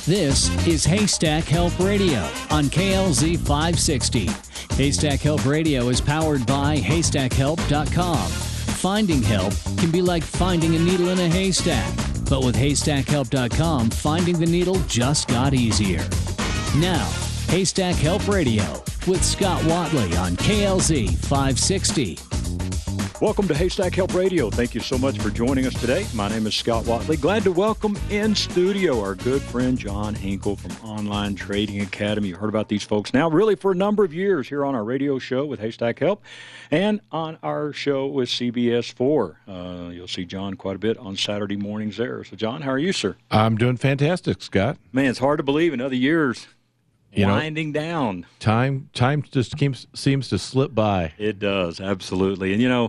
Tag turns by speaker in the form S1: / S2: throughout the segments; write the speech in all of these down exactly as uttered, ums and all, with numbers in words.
S1: This is Haystack Help Radio on K L Z five sixty. Haystack Help Radio is powered by haystack help dot com. Finding help can be like finding a needle in a haystack, but with haystack help dot com, finding the needle just got easier. Now, Haystack Help Radio with Scott Watley on K L Z five sixty.
S2: Welcome to Haystack Help Radio. Thank you so much for joining us today. My name is Scott Watley. Glad to welcome in studio our good friend John Hinkle from Online Trading Academy. You heard about these folks now really for a number of years here on our radio show with Haystack Help and on our show with C B S four. Uh, you'll see John quite a bit on Saturday mornings there. So, John, how are you, sir?
S3: I'm doing fantastic, Scott.
S2: Man, it's hard to believe another year's
S3: You
S2: winding
S3: know,
S2: down.
S3: Time time just keeps, seems to slip by.
S2: It does, absolutely. And, you know,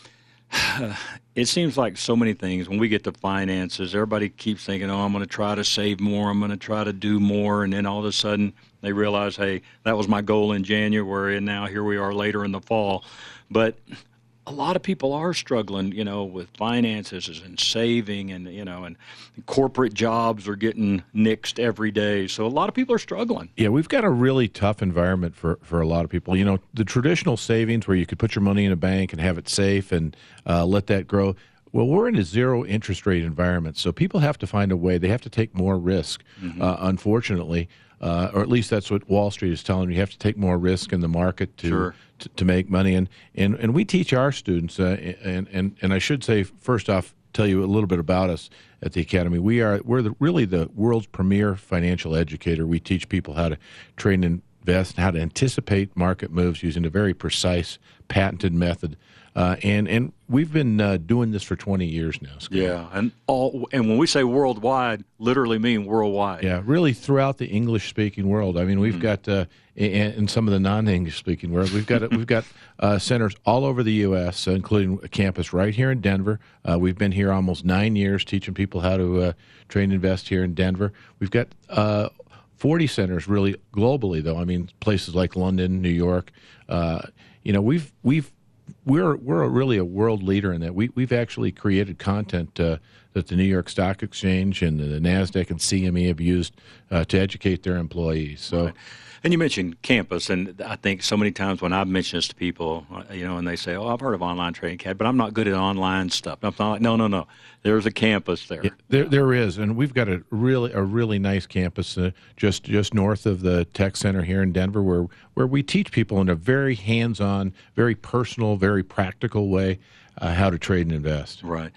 S2: it seems like so many things when we get to finances, everybody keeps thinking, oh, I'm going to try to save more, I'm going to try to do more, and then all of a sudden they realize, hey, that was my goal in January, and now here we are later in the fall. But a lot of people are struggling, you know, with finances and saving, and, you know, and corporate jobs are getting nixed every day. So a lot of people are struggling.
S3: Yeah, we've got a really tough environment for, for a lot of people. You know, the traditional savings where you could put your money in a bank and have it safe and uh, let that grow. Well, we're in a zero interest rate environment, so people have to find a way. They have to take more risk, mm-hmm. uh, unfortunately. Uh, or at least that's what Wall Street is telling you. You have to take more risk in the market to
S2: sure.
S3: to, to make money. And, and and we teach our students, uh, and, and, and I should say, first off, tell you a little bit about us at the Academy. We are, we're the, really the world's premier financial educator. We teach people how to trade and invest, how to anticipate market moves using a very precise, patented method. Uh, and and we've been uh, doing this for twenty years now, Scott.
S2: Yeah, and all and when we say worldwide, literally mean worldwide.
S3: Yeah, really throughout the English-speaking world. I mean, we've mm-hmm. got uh, in, in some of the non-English-speaking world, we've got we've got uh, centers all over the U S, uh, including a campus right here in Denver. Uh, we've been here almost nine years teaching people how to uh, trade and invest here in Denver. We've got uh, forty centers really globally, though. I mean, places like London, New York. Uh, you know, we've we've We're we're a really a world leader in that. We we've actually created content uh, that the New York Stock Exchange and the NASDAQ and C M E have used uh, to educate their employees. So,
S2: right. And you mentioned campus, and I think so many times when I've mentioned this to people, you know, and they say, "Oh, I've heard of Online Trading Academy, but I'm not good at online stuff." I'm not like, "No, no, no. There's a campus there."
S3: Yeah, there there is, and we've got a really a really nice campus uh, just just north of the Tech Center here in Denver, where where we teach people in a very hands-on, very personal, very practical way uh, how to trade and invest.
S2: Right.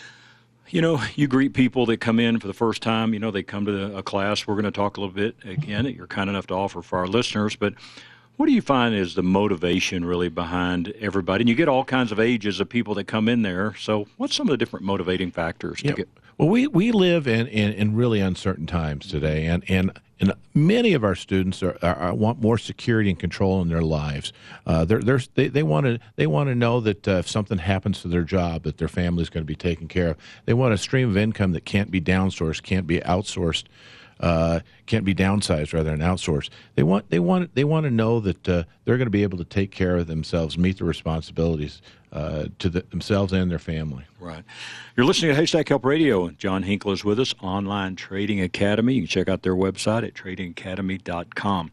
S2: You know, you greet people that come in for the first time. You know, they come to the, a class. We're going to talk a little bit again that you're kind enough to offer for our listeners. But what do you find is the motivation really behind everybody? And you get all kinds of ages of people that come in there. So what's some of the different motivating factors
S3: yeah.
S2: to get?
S3: Well, we, we live in, in, in really uncertain times today, and, and, and many of our students are, are, are want more security and control in their lives. Uh, they're, they're, they they want to they want to know that uh, if something happens to their job, that their family is going to be taken care of. They want a stream of income that can't be downsourced, can't be outsourced, uh, can't be downsized rather than outsourced. They want they want they want to know that uh, they're going to be able to take care of themselves, meet their responsibilities uh, to the, themselves and their family.
S2: Right. You're listening to Haystack Help Radio. John Hinkle is with us, Online Trading Academy. You can check out their website at trading academy dot com.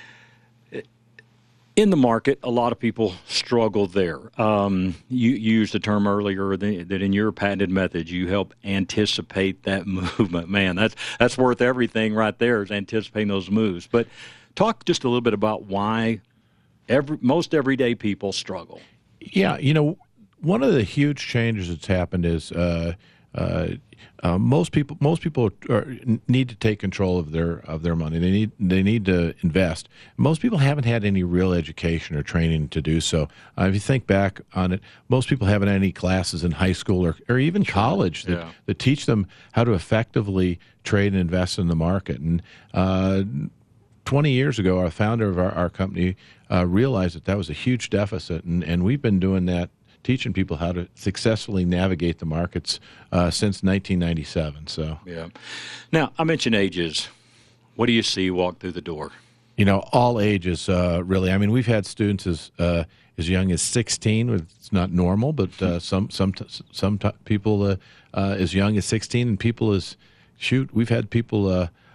S2: In the market, a lot of people struggle there. Um, you, you used the term earlier that, that in your patented method, you help anticipate that movement. Man, that's that's worth everything right there, is anticipating those moves. But talk just a little bit about why every, most everyday people struggle.
S3: Yeah, you know, one of the huge changes that's happened is uh, uh, uh, most people most people are, need to take control of their of their money. They need they need to invest. Most people haven't had any real education or training to do so. Uh, if you think back on it, most people haven't had any classes in high school or, or even college that,
S2: yeah.
S3: that teach them how to effectively trade and invest in the market. And uh, twenty years ago, our founder of our, our company uh, realized that that was a huge deficit, and, and we've been doing that, teaching people how to successfully navigate the markets uh, since nineteen ninety-seven. So,
S2: yeah. Now, I mentioned ages. What do you see walk through the door?
S3: You know, all ages, uh, really. I mean, we've had students as uh, as young as sixteen. It's not normal, but uh, some some some people uh, uh, as young as sixteen, and people as shoot. We've had people uh,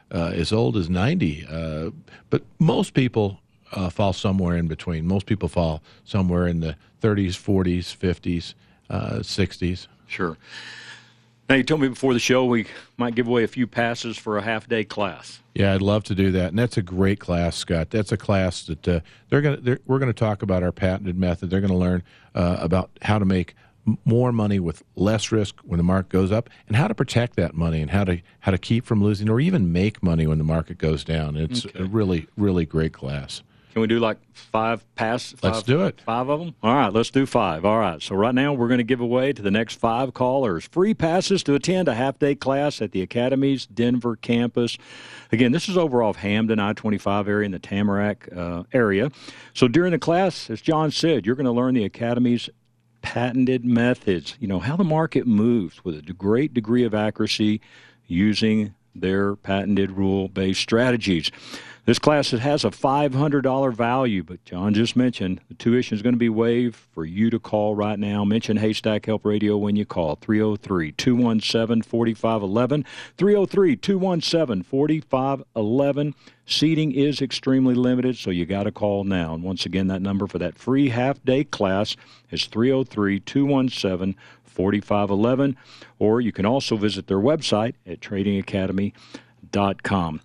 S3: uh, as old as ninety. Uh, but most people uh, fall somewhere in between. Most people fall somewhere in the thirties, forties, fifties, uh, sixties.
S2: Sure. Now, you told me before the show we might give away a few passes for a half-day class.
S3: Yeah, I'd love to do that, and that's a great class, Scott. That's a class that uh, they're going to. We're going to talk about our patented method. They're going to learn uh, about how to make m- more money with less risk when the market goes up, and how to protect that money, and how to how to keep from losing, or even make money when the market goes down. It's
S2: Okay.
S3: a really, really great class.
S2: Can we do like five pass? Five,
S3: Let's do it.
S2: Five of them? All right, let's do five. All right, so right now we're going to give away to the next five callers free passes to attend a half-day class at the Academy's Denver campus. Again, this is over off Hamden, I twenty-five area in the Tamarack uh, area. So during the class, as John said, you're going to learn the Academy's patented methods, you know, how the market moves with a great degree of accuracy using their patented rule-based strategies. This class has a five hundred dollars value, but John just mentioned the tuition is going to be waived for you to call right now. Mention Haystack Help Radio when you call, three oh three, two one seven, four five one one, three oh three, two one seven, four five one one. Seating is extremely limited, so you got to call now. And once again, that number for that free half-day class is three oh three, two one seven, four five one one, or you can also visit their website at trading academy dot com.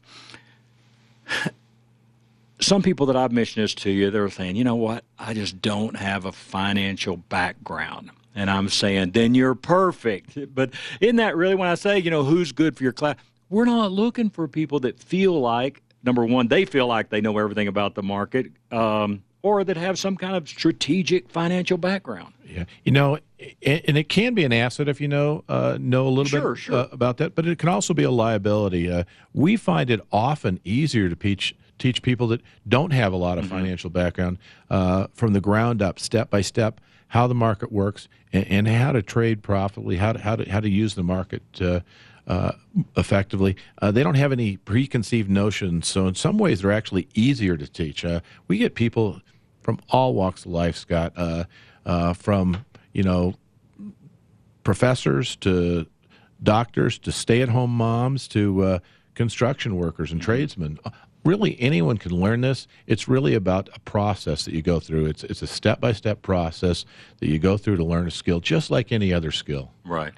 S2: Some people that I've mentioned this to you, they're saying, you know what, I just don't have a financial background. And I'm saying, then you're perfect. But isn't that really when I say, you know, who's good for your class? We're not looking for people that feel like, number one, they feel like they know everything about the market, um, or that have some kind of strategic financial background.
S3: Yeah, you know, and it can be an asset if you know uh, know a little
S2: Sure,
S3: bit
S2: sure.
S3: Uh, about that, but it can also be a liability. Uh, we find it often easier to teach teach people that don't have a lot of
S2: Mm-hmm.
S3: financial background uh, from the ground up, step by step, how the market works and, and how to trade profitably, how to how to how to use the market uh, uh, effectively. Uh, they don't have any preconceived notions, so in some ways they're actually easier to teach. Uh, we get people from all walks of life, Scott. Uh, uh, from you know professors to doctors to stay-at-home moms to uh, construction workers and tradesmen. Really, anyone can learn this. It's really about a process that you go through. It's it's a step-by-step process that you go through to learn a skill, just like any other skill.
S2: Right.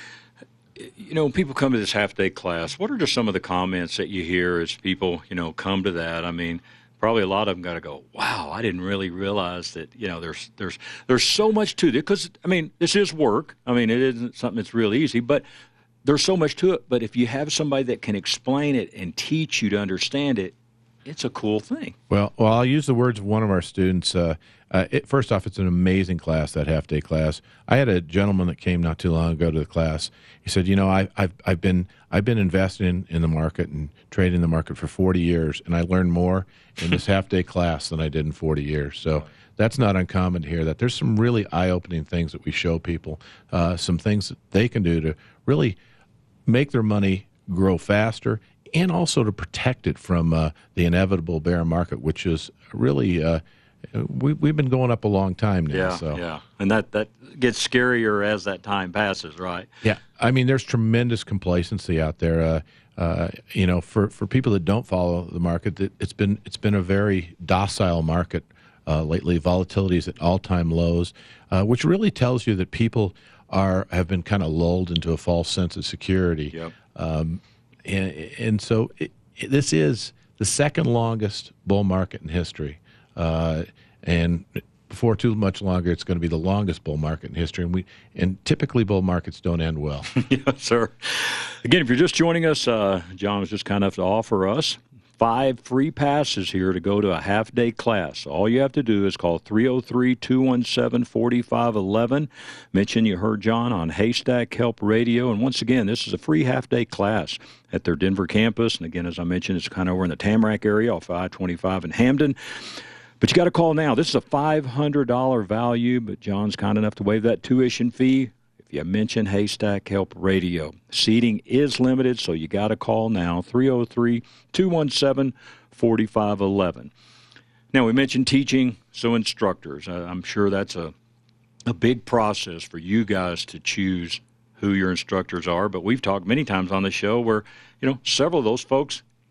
S2: You know, when people come to this half-day class, what are just some of the comments that you hear as people, you know, come to that? I mean, probably a lot of them got to go, wow, I didn't really realize that, you know, there's there's there's so much to it. Because, I mean, this is work. I mean, it isn't something that's real easy, but there's so much to it. But if you have somebody that can explain it and teach you to understand it, it's a cool thing.
S3: Well, well, I'll use the words of one of our students. Uh, uh, it, first off, it's an amazing class, that half-day class. I had a gentleman that came not too long ago to the class. He said, "You know, I, I've I've been I've been investing in, in the market and trading the market for forty years, and I learned more in this half-day class than I did in forty years." So that's not uncommon to hear that. There's some really eye-opening things that we show people, uh, some things that they can do to really make their money grow faster, and also to protect it from uh, the inevitable bear market, which is really uh, we, we've been going up a long time now.
S2: Yeah,
S3: so.
S2: yeah. And that, that gets scarier as that time passes, right?
S3: Yeah, I mean, there's tremendous complacency out there. Uh, uh, you know, for, for people that don't follow the market, it, it's been it's been a very docile market uh, lately. Volatility is at all-time lows, uh, which really tells you that people are have been kind of lulled into a false sense of security.
S2: Yep.
S3: Um, and, and so it, it, this is the second longest bull market in history. Uh, and before too much longer, it's going to be the longest bull market in history. And we and typically bull markets don't end well.
S2: Yes, sir. Again, if you're just joining us, uh, John was just kind enough to offer us five free passes here to go to a half-day class. All you have to do is call three oh three, two one seven, four five one one. Mention you heard John on Haystack Help Radio. And once again, this is a free half-day class at their Denver campus. And again, as I mentioned, it's kind of over in the Tamarack area off I twenty-five in Hamden. But you got to call now. This is a five hundred dollars value, but John's kind enough to waive that tuition fee if you mention Haystack Help Radio. Seating is limited, so you got to call now, three oh three, two one seven, four five one one. Now, we mentioned teaching, so instructors. I'm sure that's a, a big process for you guys to choose who your instructors are, but we've talked many times on the show where, you know, several of those folks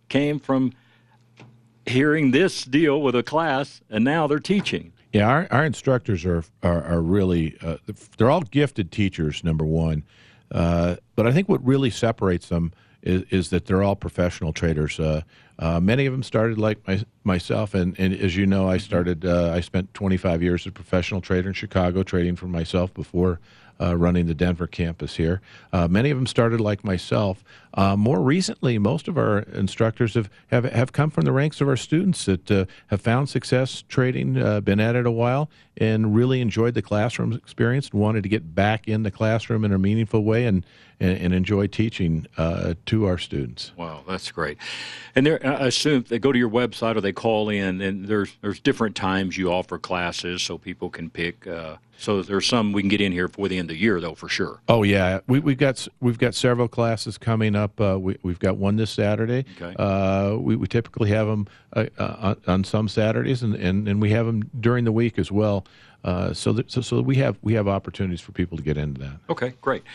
S2: came from hearing this deal with a class, and now they're teaching.
S3: Yeah, our, our instructors are are, are really uh, they're all gifted teachers, number one. Uh, but I think what really separates them is, is that they're all professional traders. Uh, uh, many of them started like my, myself, and, and as you know, I started. Uh, I spent twenty-five years as a professional trader in Chicago, trading for myself before uh, running the Denver campus here. Uh, many of them started like myself. Uh, more recently, most of our instructors have, have, have come from the ranks of our students that uh, have found success trading, uh, been at it a while, and really enjoyed the classroom experience and wanted to get back in the classroom in a meaningful way and, and, and enjoy teaching uh, to our students.
S2: Wow, that's great. And there, I assume they go to your website or they call in, and there's there's different times you offer classes so people can pick. Uh, so there's some we can get in here before the end of the year, though, for sure.
S3: Oh yeah, we we've got we've got several classes coming up. Uh, we we've got one this Saturday.
S2: Okay.
S3: Uh, we we typically have them uh, uh, on some Saturdays, and, and, and we have them during the week as well. Uh, so that, so so we have we have opportunities for people to get into that.
S2: Okay, great.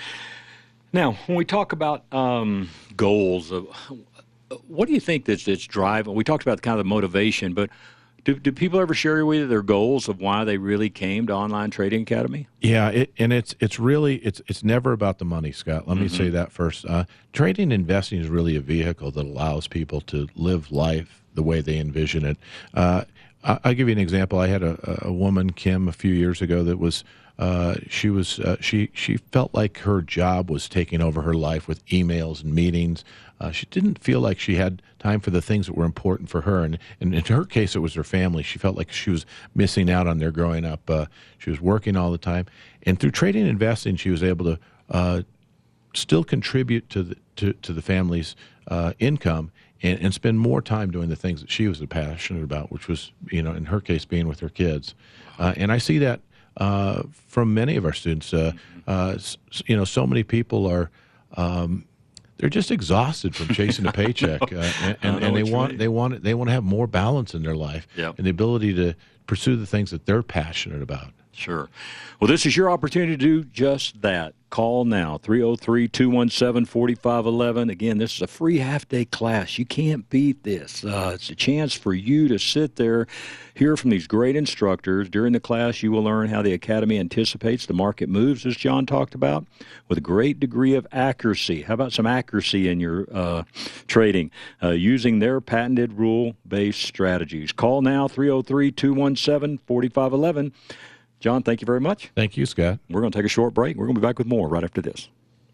S2: Now, when we talk about um, goals, of, what do you think that's, that's driving? We talked about the kind of motivation, but do, do people ever share with you their goals of why they really came to Online Trading Academy?
S3: Yeah, it, and it's it's really it's it's never about the money, Scott. Let mm-hmm. me say that first. Uh, trading and investing is really a vehicle that allows people to live life the way they envision it. Uh, I, I'll give you an example. I had a, a woman, Kim, a few years ago that was. Uh, she was uh, she she felt like her job was taking over her life with emails and meetings. Uh, she didn't feel like she had time for the things that were important for her, and, and in her case, it was her family. She felt like she was missing out on their growing up. Uh, she was working all the time, and through trading and investing, she was able to uh, still contribute to the to, to the family's uh, income. And, and spend more time doing the things that she was passionate about, which was, you know, in her case, being with her kids. Uh, and I see that uh, from many of our students. Uh, uh, you know, so many people are um, they're just exhausted from chasing a paycheck, uh, and, and, and they want mean. they want they want to have more balance in their life
S2: yep.
S3: and the ability to pursue the things that they're passionate about.
S2: Sure. Well, this is your opportunity to do just that. Call now, three oh three, two one seven, four five one one. Again, this is a free half-day class. You can't beat this. Uh, it's a chance for you to sit there, hear from these great instructors. During the class, you will learn how the Academy anticipates the market moves, as John talked about, with a great degree of accuracy. How about some accuracy in your uh, trading, uh, using their patented rule-based strategies? Call now, three oh three, two one seven, four five one one. John, thank you very much.
S3: Thank you, Scott.
S2: We're going to take a short break. We're going to be back with more right after this.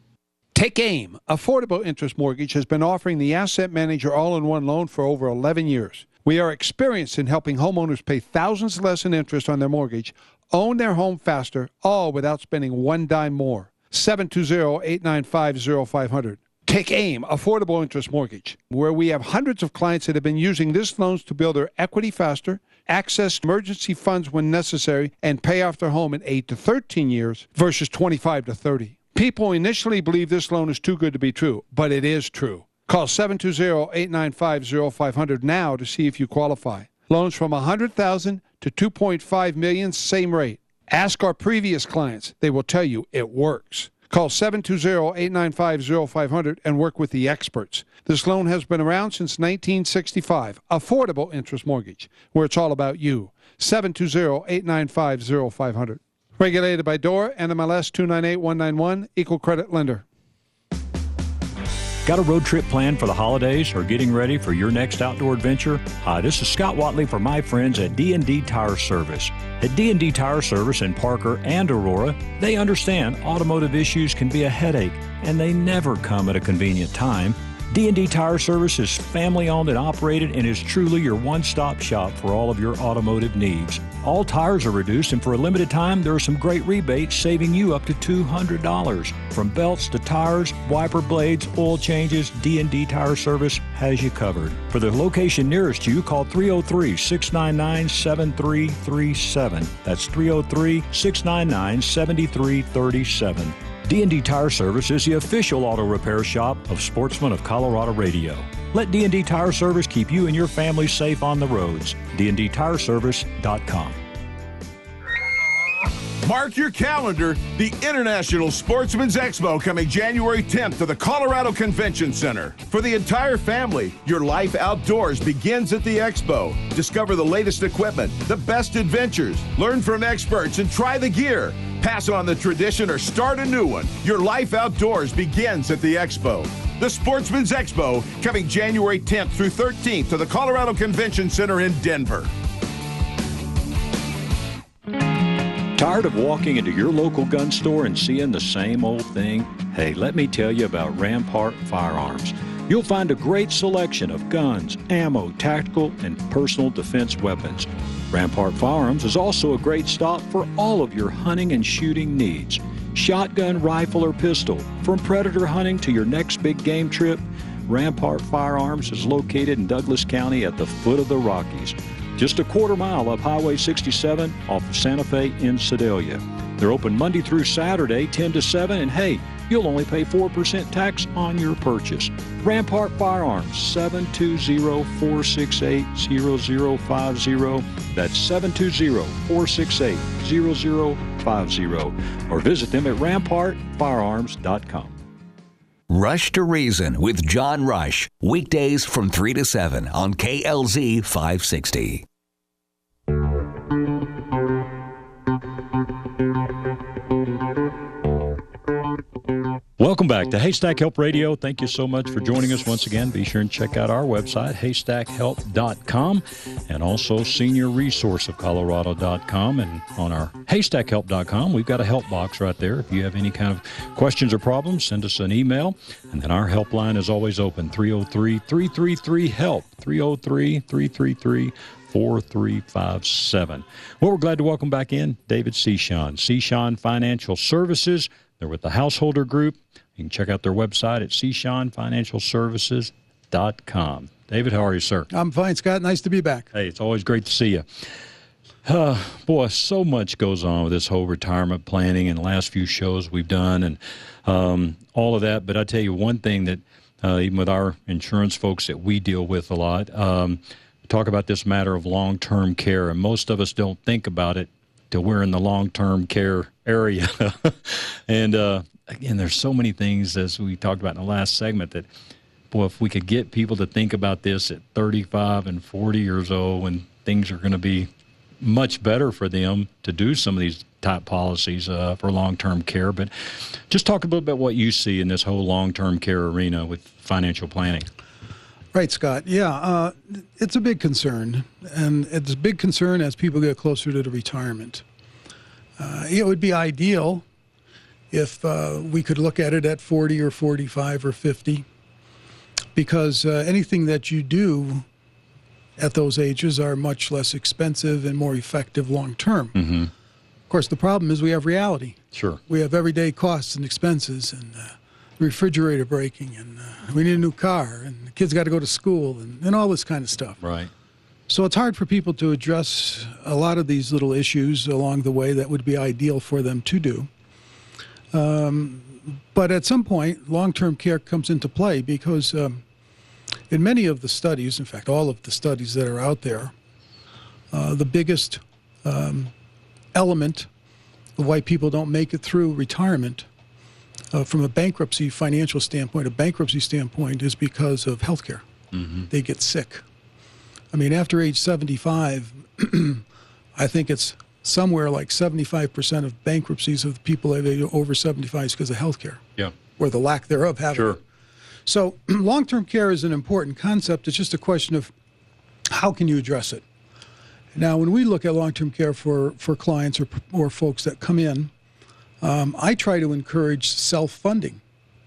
S4: Take AIM. Affordable Interest Mortgage has been offering the Asset Manager all-in-one loan for over eleven years. We are experienced in helping homeowners pay thousands less in interest on their mortgage, own their home faster, all without spending one dime more. seven two zero, eight nine five, zero five zero zero. Take AIM, Affordable Interest Mortgage, where we have hundreds of clients that have been using this loans to build their equity faster, access emergency funds when necessary, and pay off their home in eight to thirteen years versus twenty-five to thirty. People initially believe this loan is too good to be true, but it is true. Call seven two zero, eight nine five, zero five zero zero now to see if you qualify. Loans from one hundred thousand dollars to two point five million dollars, same rate. Ask our previous clients. They will tell you it works. Call seven two zero, eight nine five, zero five zero zero and work with the experts. This loan has been around since nineteen sixty-five. Affordable Interest Mortgage, where it's all about you. seven two zero, eight nine five, zero five zero zero. Regulated by D O R, N M L S two nine eight one nine one, Equal Credit Lender.
S5: Got a road trip planned for the holidays or getting ready for your next outdoor adventure? Hi, this is Scott Watley for my friends at D and D Tire Service. At D and D Tire Service in Parker and Aurora, they understand automotive issues can be a headache, and they never come at a convenient time. D and D Tire Service is family-owned and operated and is truly your one-stop shop for all of your automotive needs. All tires are reduced, and for a limited time, there are some great rebates saving you up to two hundred dollars. From belts to tires, wiper blades, oil changes, D and D Tire Service has you covered. For the location nearest you, call three oh three, six nine nine, seven three three seven. That's three oh three, six nine nine, seven three three seven. D and D Tire Service is the official auto repair shop of Sportsman of Colorado Radio. Let D and D Tire Service keep you and your family safe on the roads. D and D Tire Service dot com.
S6: Mark your calendar, the International Sportsman's Expo coming January tenth to the Colorado Convention Center. For the entire family, your life outdoors begins at the Expo. Discover the latest equipment, the best adventures, learn from experts, and try the gear. Pass on the tradition or start a new one. Your life outdoors begins at the Expo. The Sportsman's Expo coming January tenth through thirteenth to the Colorado Convention Center in Denver.
S5: Tired of walking into your local gun store and seeing the same old thing? Hey, let me tell you about Rampart Firearms. You'll find a great selection of guns, ammo, tactical, and personal defense weapons. Rampart Firearms is also a great stop for all of your hunting and shooting needs. Shotgun, rifle, or pistol, from predator hunting to your next big game trip, Rampart Firearms is located in Douglas County at the foot of the Rockies. Just a quarter mile up Highway sixty-seven off of Santa Fe in Sedalia. They're open Monday through Saturday, ten to seven, and hey, you'll only pay four percent tax on your purchase. Rampart Firearms, seven two zero, four six eight, zero zero five zero. That's seven two zero, four six eight, zero zero five zero. Or visit them at rampart firearms dot com.
S7: Rush to Reason with John Rush. Weekdays from three to seven on K L Z five sixty.
S5: Welcome back to Haystack Help Radio. Thank you so much for joining us once again. Be sure and check out our website, haystack help dot com, and also senior resource of colorado dot com. And on our haystack help dot com, we've got a help box right there. If you have any kind of questions or problems, send us an email. And then our helpline is always open, three oh three, three three three, HELP, three oh three, three three three, four three five seven. Well, we're glad to welcome back in David Cichon, Cichon Financial Services. They're with the Householder Group. You can check out their website at cichon financial services dot com. David, how are you, sir?
S4: I'm fine, Scott. Nice to be back.
S5: Hey, it's always great to see you. Uh, boy, so much goes on with this whole retirement planning and the last few shows we've done and um, all of that. But I tell you one thing that uh, even with our insurance folks that we deal with a lot, um, talk about this matter of long-term care. And most of us don't think about it till we're in the long-term care area. and, uh, again, there's so many things, as we talked about in the last segment, that, boy, if we could get people to think about this at thirty-five and forty years old when things are going to be much better for them to do some of these type policies uh, for long-term care. But just talk a little bit what you see in this whole long-term care arena with financial planning.
S4: Right, Scott. Yeah, uh, it's a big concern, and it's a big concern as people get closer to the retirement. Uh, it would be ideal if uh, we could look at it at forty or forty-five or fifty, because uh, anything that you do at those ages are much less expensive and more effective long-term. Mm-hmm. Of course, the problem is we have reality.
S5: Sure.
S4: We have everyday costs and expenses, and uh, refrigerator breaking, and uh, we need a new car, and the kids got to go to school, and, and all this kind of stuff.
S5: Right.
S4: So it's hard for people to address a lot of these little issues along the way that would be ideal for them to do. Um, but at some point, long-term care comes into play because um, in many of the studies, in fact, all of the studies that are out there, uh, the biggest um, element of why people don't make it through retirement uh, from a bankruptcy financial standpoint, a bankruptcy standpoint, is because of health care. Mm-hmm. They get sick. I mean, after age seventy-five, I think it's somewhere like seventy-five percent of bankruptcies of the people over seventy-five is because of health care.
S5: Yeah.
S4: Or the lack thereof having
S5: Sure.
S4: it. So long-term care is an important concept. It's just a question of how can you address it. Now, when we look at long-term care for, for clients or, or folks that come in, um, I try to encourage self-funding.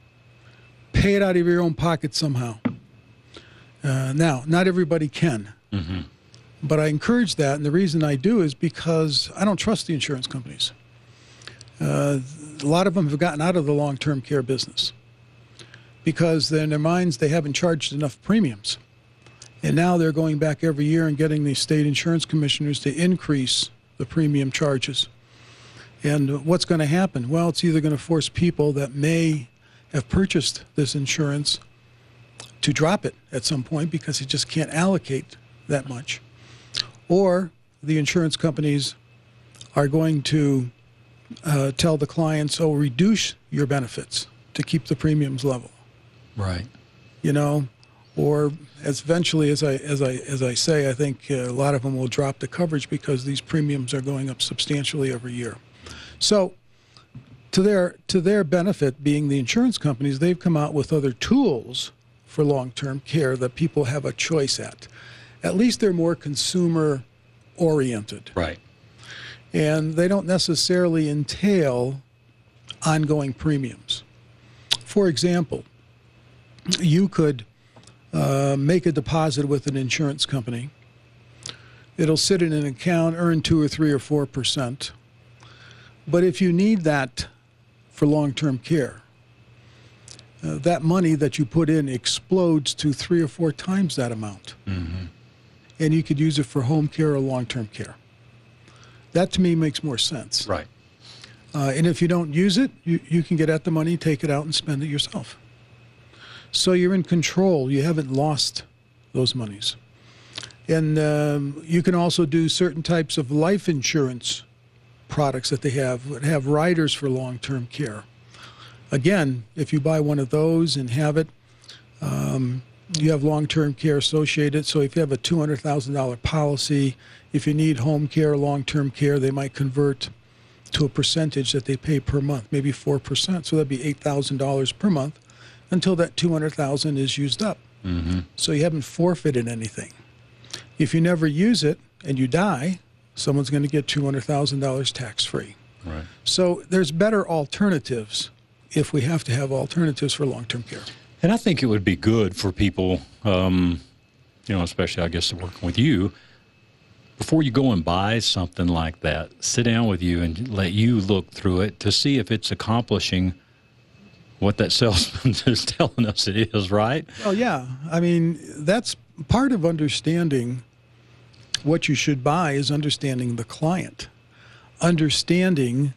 S4: Pay it out of your own pocket somehow. Uh, now, not everybody can. Mm-hmm. But I encourage that, and the reason I do is because I don't trust the insurance companies. Uh, a lot of them have gotten out of the long-term care business because in their minds they haven't charged enough premiums. And now they're going back every year and getting the state insurance commissioners to increase the premium charges. And what's going to happen? Well, it's either going to force people that may have purchased this insurance to drop it at some point because it just can't allocate that much. Or the insurance companies are going to
S8: uh, tell the clients, oh, reduce your benefits to keep the premiums level.
S5: Right.
S8: You know, or as eventually, as I as I as I say, I think uh, a lot of them will drop the coverage because these premiums are going up substantially every year. So, to their to their benefit, being the insurance companies, they've come out with other tools for long-term care that people have a choice at. At least they're more consumer oriented.
S5: Right.
S8: And they don't necessarily entail ongoing premiums. For example, you could uh, make a deposit with an insurance company. It'll sit in an account, earn two or three or four percent. But if you need that for long-term care, uh, that money that you put in explodes to three or four times that amount. Mm-hmm. And you could use it for home care or long-term care. That to me makes more sense.
S5: Right.
S8: Uh, and if you don't use it, you, you can get at the money, take it out, and spend it yourself. So you're in control. You haven't lost those monies. And um, you can also do certain types of life insurance products that they have, that have riders for long-term care. Again, if you buy one of those and have it, um, you have long-term care associated. So if you have a two hundred thousand dollars policy, if you need home care or long-term care, they might convert to a percentage that they pay per month, maybe four percent. So that'd be eight thousand dollars per month until that two hundred thousand dollars is used up. Mm-hmm. So you haven't forfeited anything. If you never use it and you die, someone's going to get two hundred thousand dollars tax-free.
S5: Right.
S8: So there's better alternatives if we have to have alternatives for long-term care.
S5: And I think it would be good for people, um, you know, especially I guess working with you, before you go and buy something like that, sit down with you and let you look through it to see if it's accomplishing what that salesman is telling us it is, right?
S8: Oh, yeah. I mean, that's part of understanding what you should buy is understanding the client, understanding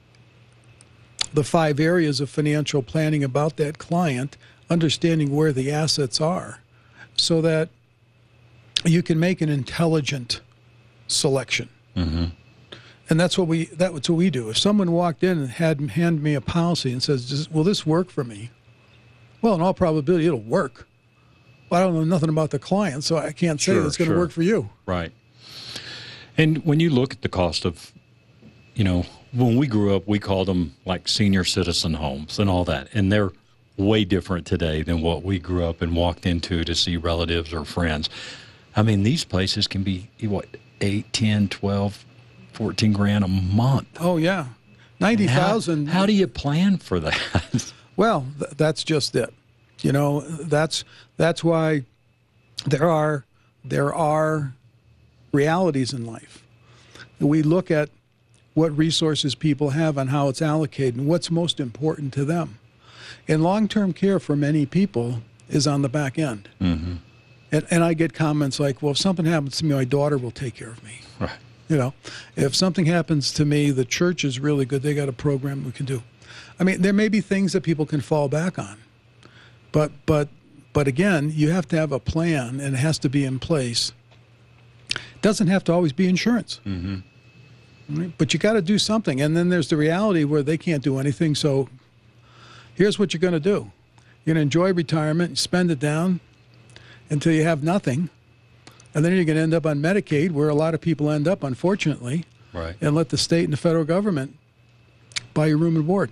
S8: the five areas of financial planning about that client, understanding where the assets are so that you can make an intelligent selection. Mm-hmm. And that's what we that's what we do. If someone walked in and had hand me a policy and says, will this work for me? Well, in all probability, it'll work. But I don't know nothing about the client, so I can't say
S5: sure,
S8: it's going to
S5: sure.
S8: work for you.
S5: Right. And when you look at the cost of, you know, when we grew up, we called them like senior citizen homes and all that. And they're way different today than what we grew up and walked into to see relatives or friends. I mean, these places can be, what, eight, ten, twelve, fourteen grand a month.
S8: Oh, yeah. ninety thousand.
S5: How, how do you plan for that?
S8: Well, th- that's just it. You know, that's that's why there are there are realities in life. We look at what resources people have and how it's allocated and what's most important to them. And long-term care for many people is on the back end. Mm-hmm. And, and I get comments like, well, if something happens to me, my daughter will take care of me.
S5: Right.
S8: You know, if something happens to me, the church is really good. They got a program we can do. I mean, there may be things that people can fall back on. But but but again, you have to have a plan, and it has to be in place. It doesn't have to always be insurance. Mm-hmm. Right? But you got to do something. And then there's the reality where they can't do anything. So here's what you're going to do. You're going to enjoy retirement, spend it down until you have nothing. And then you're going to end up on Medicaid, where a lot of people end up, unfortunately,
S5: right.
S8: and let the state and the federal government buy your room and board.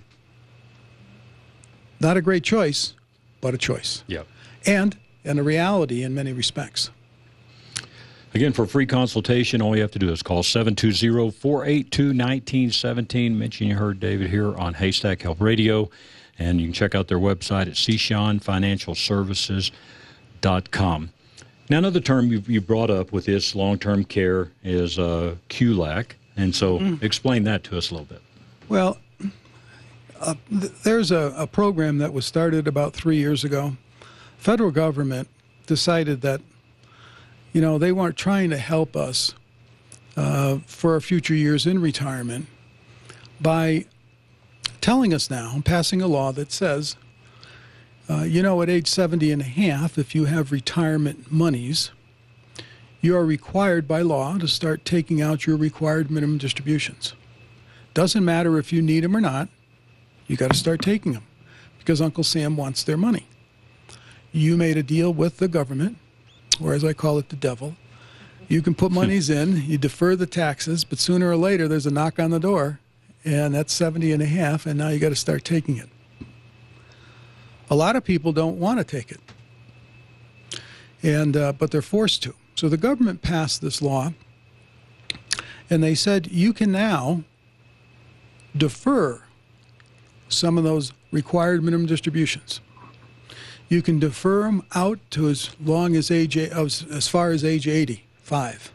S8: Not a great choice, but a choice.
S5: Yep.
S8: And, and a reality in many respects.
S5: Again, for a free consultation, all you have to do is call seven two zero, four eight two, one nine one seven. Mention you heard David here on Haystack Help Radio. And you can check out their website at c sean financial services dot com. Now, another term you, you brought up with this long-term care is uh, Q L A C. And so mm. explain that to us a little bit.
S8: Well, uh, th- there's a, a program that was started about three years ago. Federal government decided that, you know, they weren't trying to help us uh, for our future years in retirement by telling us now, passing a law that says, uh, you know, at age seventy and a half, if you have retirement monies, you are required by law to start taking out your required minimum distributions. Doesn't matter if you need them or not. You got to start taking them because Uncle Sam wants their money. You made a deal with the government, or as I call it, the devil. You can put monies in, you defer the taxes, but sooner or later there's a knock on the door, and that's seventy and a half, and now you got to start taking it. A lot of people don't want to take it, and uh, but they're forced to. So the government passed this law, and they said you can now defer some of those required minimum distributions. You can defer them out to as long as age, as, as far as age eighty-five.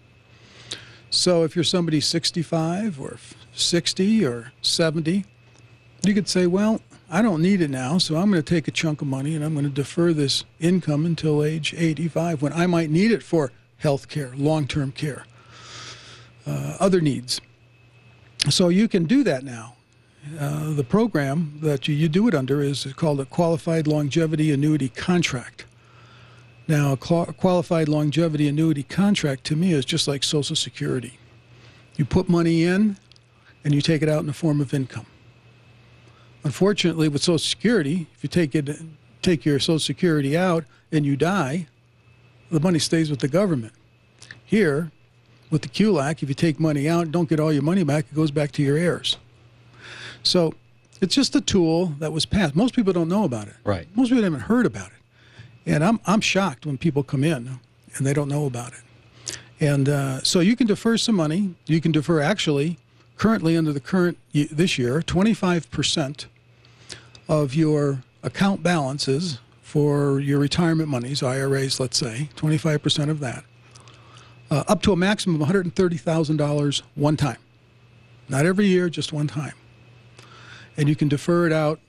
S8: So if you're somebody sixty-five or sixty or seventy, you could say, well, I don't need it now, so I'm going to take a chunk of money and I'm going to defer this income until age eighty-five when I might need it for health care, long-term care, uh, other needs. So you can do that now. Uh, the program that you, you do it under is called a Qualified Longevity Annuity Contract. Now, a qual- Qualified Longevity Annuity Contract to me is just like Social Security. You put money in and you take it out in the form of income. Unfortunately, with Social Security, if you take it, take your Social Security out and you die, the money stays with the government. Here, with the Q L A C, if you take money out and don't get all your money back, it goes back to your heirs. So it's just a tool that was passed. Most people don't know about it.
S2: Right.
S8: Most people haven't heard about it. And I'm I'm shocked when people come in and they don't know about it. And uh, so you can defer some money. You can defer actually, currently under the current, this year, twenty-five percent of your account balances for your retirement monies, I R As, let's say, twenty-five percent of that, uh, up to a maximum of one hundred thirty thousand dollars one time. Not every year, just one time. And you can defer it out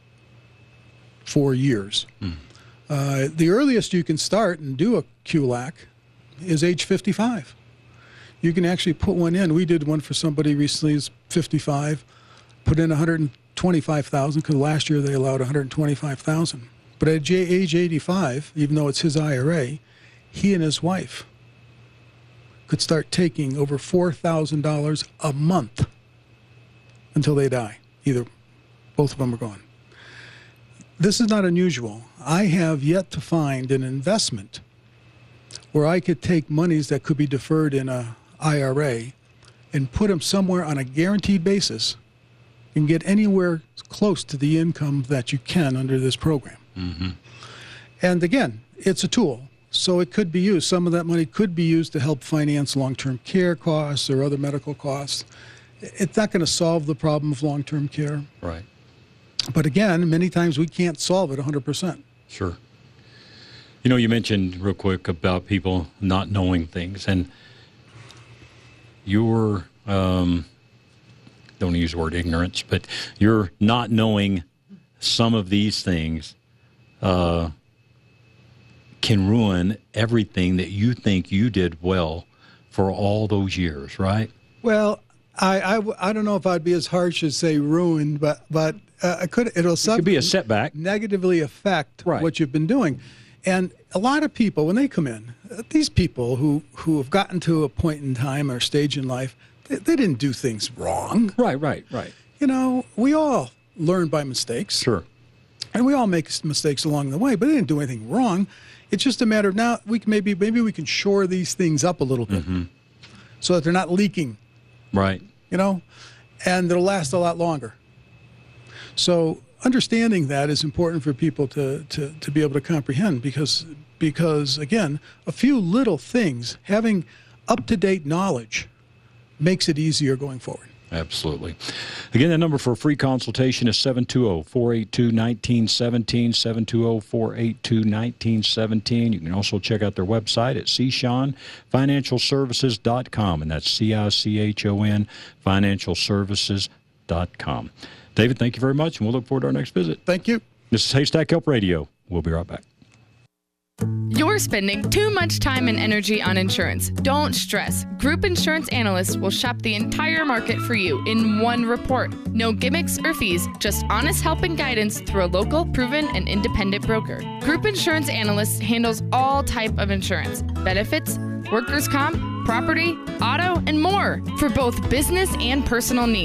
S8: for years. Mm. Uh, the earliest you can start and do a Q L A C is age fifty-five. You can actually put one in. We did one for somebody recently who's fifty-five, put in one hundred twenty-five thousand dollars because last year they allowed one hundred twenty-five thousand dollars. But at age eighty-five, even though it's his I R A, he and his wife could start taking over four thousand dollars a month until they die. Either both of them are gone. This is not unusual. I have yet to find an investment where I could take monies that could be deferred in a I R A and put them somewhere on a guaranteed basis and get anywhere close to the income that you can under this program. Mm-hmm. And again, it's a tool, so it could be used. Some of that money could be used to help finance long-term care costs or other medical costs. It's not going to solve the problem of long-term care.
S2: Right.
S8: But again, many times we can't solve it one hundred percent.
S2: Sure. You know, you mentioned real quick about people not knowing things, and you're, um, don't use the word ignorance, but you're not knowing some of these things uh, can ruin everything that you think you did well for all those years, right?
S8: Well, I, I, I don't know if I'd be as harsh as say ruined, but but uh, it could it'll
S2: it could be a setback,
S8: negatively affect
S2: right.
S8: what you've been doing. And a lot of people, when they come in, these people who, who have gotten to a point in time or stage in life, they, they didn't do things wrong.
S2: Right, right, right.
S8: You know, we all learn by mistakes.
S2: Sure.
S8: And we all make mistakes along the way, but they didn't do anything wrong. It's just a matter of now we can maybe maybe we can shore these things up a little bit mm-hmm. so that they're not leaking.
S2: Right.
S8: You know, and it'll last a lot longer. So understanding that is important for people to, to, to be able to comprehend because, because, again, a few little things, having up-to-date knowledge makes it easier going forward.
S2: Absolutely. Again, the number for a free consultation is seven two zero, four eight two, one nine one seven, seven two zero, four eight two, one nine one seven. You can also check out their website at c chon financial services dot com, and that's C I C H O N financial services dot com. David, thank you very much, and we'll look forward to our next visit.
S8: Thank you.
S2: This is Haystack Help Radio. We'll be right back.
S9: You're spending too much time and energy on insurance. Don't stress. Group Insurance Analysts will shop the entire market for you in one report. No gimmicks or fees, just honest help and guidance through a local, proven, and independent broker. Group Insurance Analysts handles all type of insurance, benefits, workers' comp, property, auto, and more for both business and personal needs.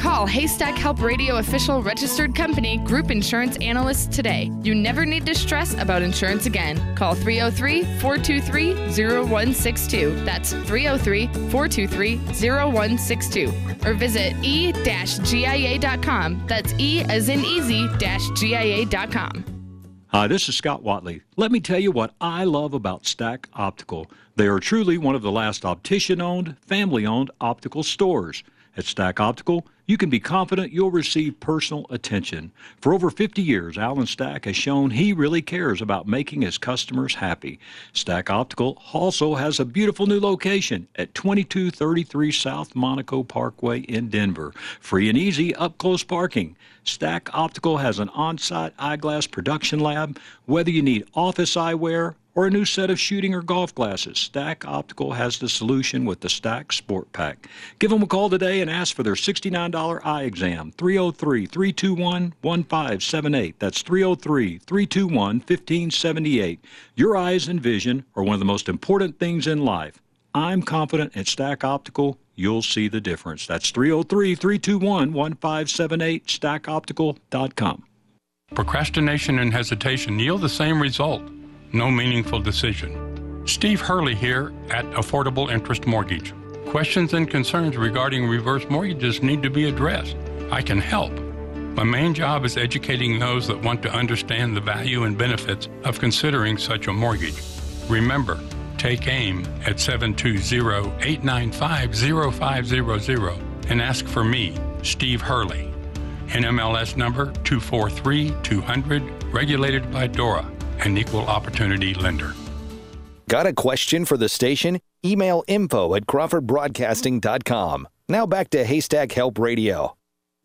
S9: Call Haystack Help Radio official registered company Group Insurance Analysts today. You never need to stress about insurance again. Call three oh three, four two three, oh one six two. That's three oh three, four two three, oh one six two. Or visit e dash G I A dot com. That's E as in easy dash G I A dot com.
S5: Hi, this is Scott Watley. Let me tell you what I love about Stack Optical. They are truly one of the last optician-owned, family-owned optical stores. At Stack Optical, you can be confident you'll receive personal attention. For over fifty years, Alan Stack has shown he really cares about making his customers happy. Stack Optical also has a beautiful new location at twenty-two thirty-three South Monaco Parkway in Denver. Free and easy up-close parking. Stack Optical has an on-site eyeglass production lab. Whether you need office eyewear or a new set of shooting or golf glasses, Stack Optical has the solution with the Stack Sport Pack. Give them a call today and ask for their sixty-nine dollars eye exam. three oh three, three two one, one five seven eight. That's three oh three, three two one, one five seven eight. Your eyes and vision are one of the most important things in life. I'm confident at Stack Optical you'll see the difference. That's three oh three, three two one, one five seven eight, stack optical dot com.
S10: Procrastination and hesitation yield the same result. No meaningful decision. Steve Hurley here at Affordable Interest Mortgage. Questions and concerns regarding reverse mortgages need to be addressed. I can help. My main job is educating those that want to understand the value and benefits of considering such a mortgage. Remember, take AIM at seven two zero, eight nine five, zero five zero zero and ask for me, Steve Hurley. N M L S number two four three, two hundred, regulated by DORA. An equal opportunity lender.
S11: Got a question for the station? Email info at crawford broadcasting dot com. Now back to Haystack Help Radio.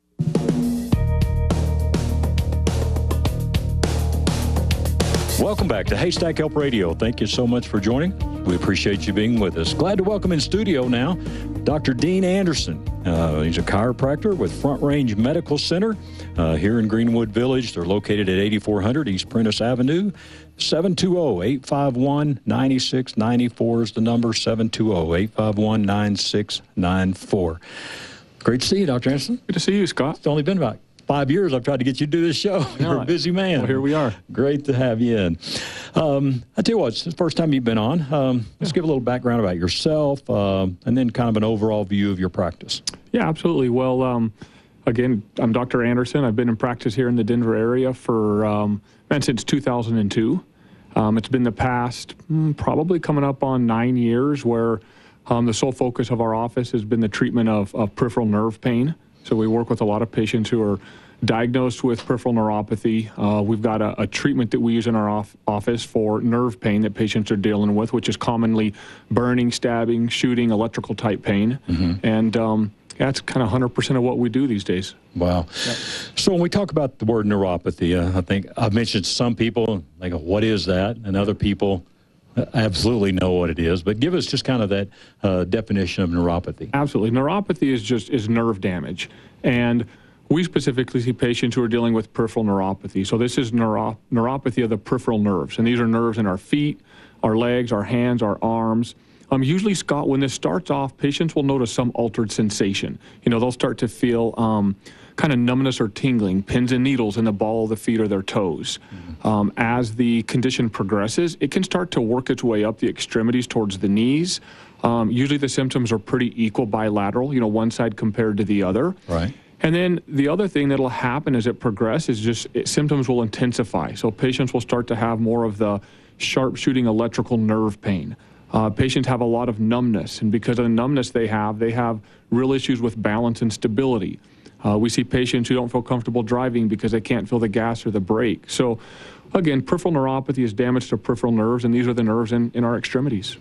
S5: Welcome back to Haystack Help Radio. Thank you so much for joining. We appreciate you being with us. Glad to welcome in studio now Doctor Dean Anderson. Uh, he's a chiropractor with Front Range Medical Center uh, here in Greenwood Village. They're located at eighty-four hundred East Prentice Avenue. seven two zero, eight five one, nine six nine four is the number, seven two zero, eight five one, nine six nine four. Great to see you, Doctor Anderson.
S12: Good to see you, Scott.
S5: It's only been about five years I've tried to get you to do this show. You're
S12: yeah.
S5: a busy man.
S12: Well, here we are.
S5: Great to have you in. Um, I tell you what, it's the first time you've been on. Um, let's yeah. give a little background about yourself uh, and then kind of an overall view of your practice.
S12: Yeah, absolutely. Well, um, again, I'm Doctor Anderson. I've been in practice here in the Denver area for um, and since two thousand two. Um, it's been the past mm, probably coming up on nine years where um, the sole focus of our office has been the treatment of, of peripheral nerve pain. So we work with a lot of patients who are diagnosed with peripheral neuropathy. Uh, we've got a, a treatment that we use in our off office for nerve pain that patients are dealing with, which is commonly burning, stabbing, shooting, electrical type pain. Mm-hmm. And um, that's kind of one hundred percent of what we do these days.
S5: Wow. Yep. So when we talk about the word neuropathy, uh, I think I've mentioned some people, like, what is that? And other people absolutely know what it is, but give us just kind of that uh, definition of neuropathy.
S12: Absolutely. Neuropathy is just is nerve damage. And we specifically see patients who are dealing with peripheral neuropathy. So this is neuro neuropathy of the peripheral nerves. And these are nerves in our feet, our legs, our hands, our arms. Um, usually, Scott, when this starts off, patients will notice some altered sensation. You know, they'll start to feel um, kind of numbness or tingling, pins and needles in the ball of the feet or their toes. Mm-hmm. um, as the condition progresses, it can start to work its way up the extremities towards the knees. Um, usually the symptoms are pretty equal bilateral, you know, one side compared to the other.
S5: Right.
S12: And then the other thing that'll happen as it progresses is just it, symptoms will intensify. So patients will start to have more of the sharp shooting electrical nerve pain. Uh, patients have a lot of numbness, and because of the numbness they have, they have real issues with balance and stability. Uh, we see patients who don't feel comfortable driving because they can't feel the gas or the brake. So again, peripheral neuropathy is damage to peripheral nerves, and these are the nerves in, in our extremities.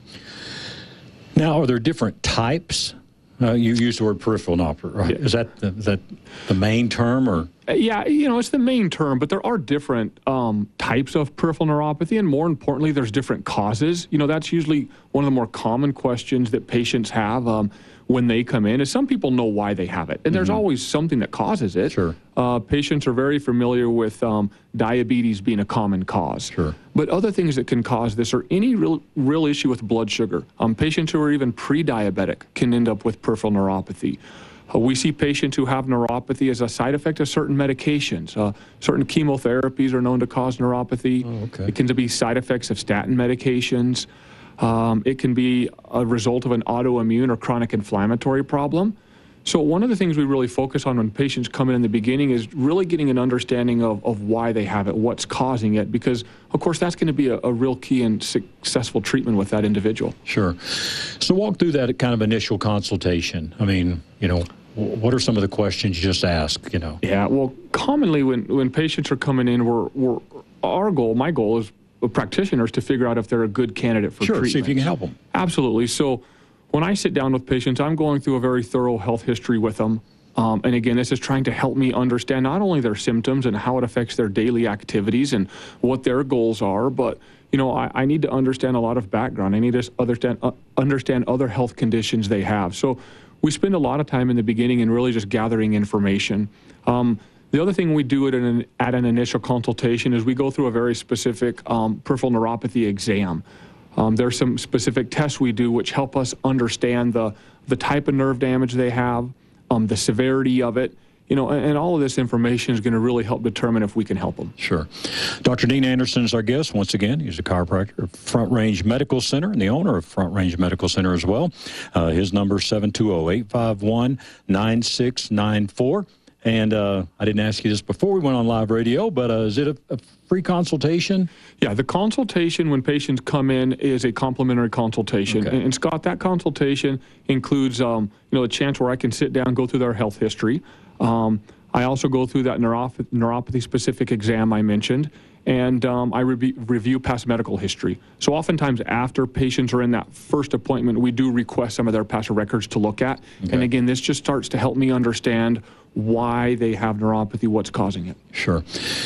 S5: Now, are there different types? Uh, you use the word peripheral neuropathy, right? Yeah. Is that the, is that the main term, or?
S12: Yeah, you know, it's the main term, but there are different um, types of peripheral neuropathy, and more importantly, there's different causes. You know, that's usually one of the more common questions that patients have um, when they come in, is some people know why they have it, and mm-hmm. there's always something that causes it.
S5: Sure.
S12: Uh, patients are very familiar with um, diabetes being a common cause.
S5: Sure.
S12: But other things that can cause this are any real, real issue with blood sugar. Um, patients who are even pre-diabetic can end up with peripheral neuropathy. Uh, we see patients who have neuropathy as a side effect of certain medications. Uh, certain chemotherapies are known to cause neuropathy.
S5: Oh, okay.
S12: It can be side effects of statin medications. Um, it can be a result of an autoimmune or chronic inflammatory problem. So one of the things we really focus on when patients come in in the beginning is really getting an understanding of, of why they have it, what's causing it, because, of course, that's going to be a, a real key and successful treatment with that individual.
S5: Sure. So walk through that kind of initial consultation. I mean, you know, what are some of the questions you just ask, you know?
S12: Yeah, well, commonly when, when patients are coming in, we're, we're, our goal, my goal is a practitioner is to figure out if they're a good candidate for
S5: sure,
S12: treatment.
S5: See if you can help them.
S12: Absolutely. So when I sit down with patients, I'm going through a very thorough health history with them. Um, and again, this is trying to help me understand not only their symptoms and how it affects their daily activities and what their goals are, but, you know, I, I need to understand a lot of background. I need to understand, uh, understand other health conditions they have. So we spend a lot of time in the beginning in really just gathering information. Um, The other thing we do at an, at an initial consultation is we go through a very specific um, peripheral neuropathy exam. Um, there's some specific tests we do which help us understand the, the type of nerve damage they have, um, the severity of it, you know, and, and all of this information is going to really help determine if we can help them.
S5: Sure. Doctor Dean Anderson is our guest once again. He's a chiropractor at Front Range Medical Center and the owner of Front Range Medical Center as well. Uh, his number is seven two zero, eight five one, nine six nine four. And uh, I didn't ask you this before we went on live radio, but uh, is it a, a free consultation?
S12: Yeah, the consultation when patients come in is a complimentary consultation.
S5: Okay.
S12: And, and Scott, that consultation includes, um, you know, a chance where I can sit down and go through their health history. Um, I also go through that neuropathy, neuropathy-specific exam I mentioned, and um, I re review past medical history. So oftentimes after patients are in that first appointment, we do request some of their past records to look at. Okay. And again, this just starts to help me understand why they have neuropathy, what's causing it.
S5: Sure.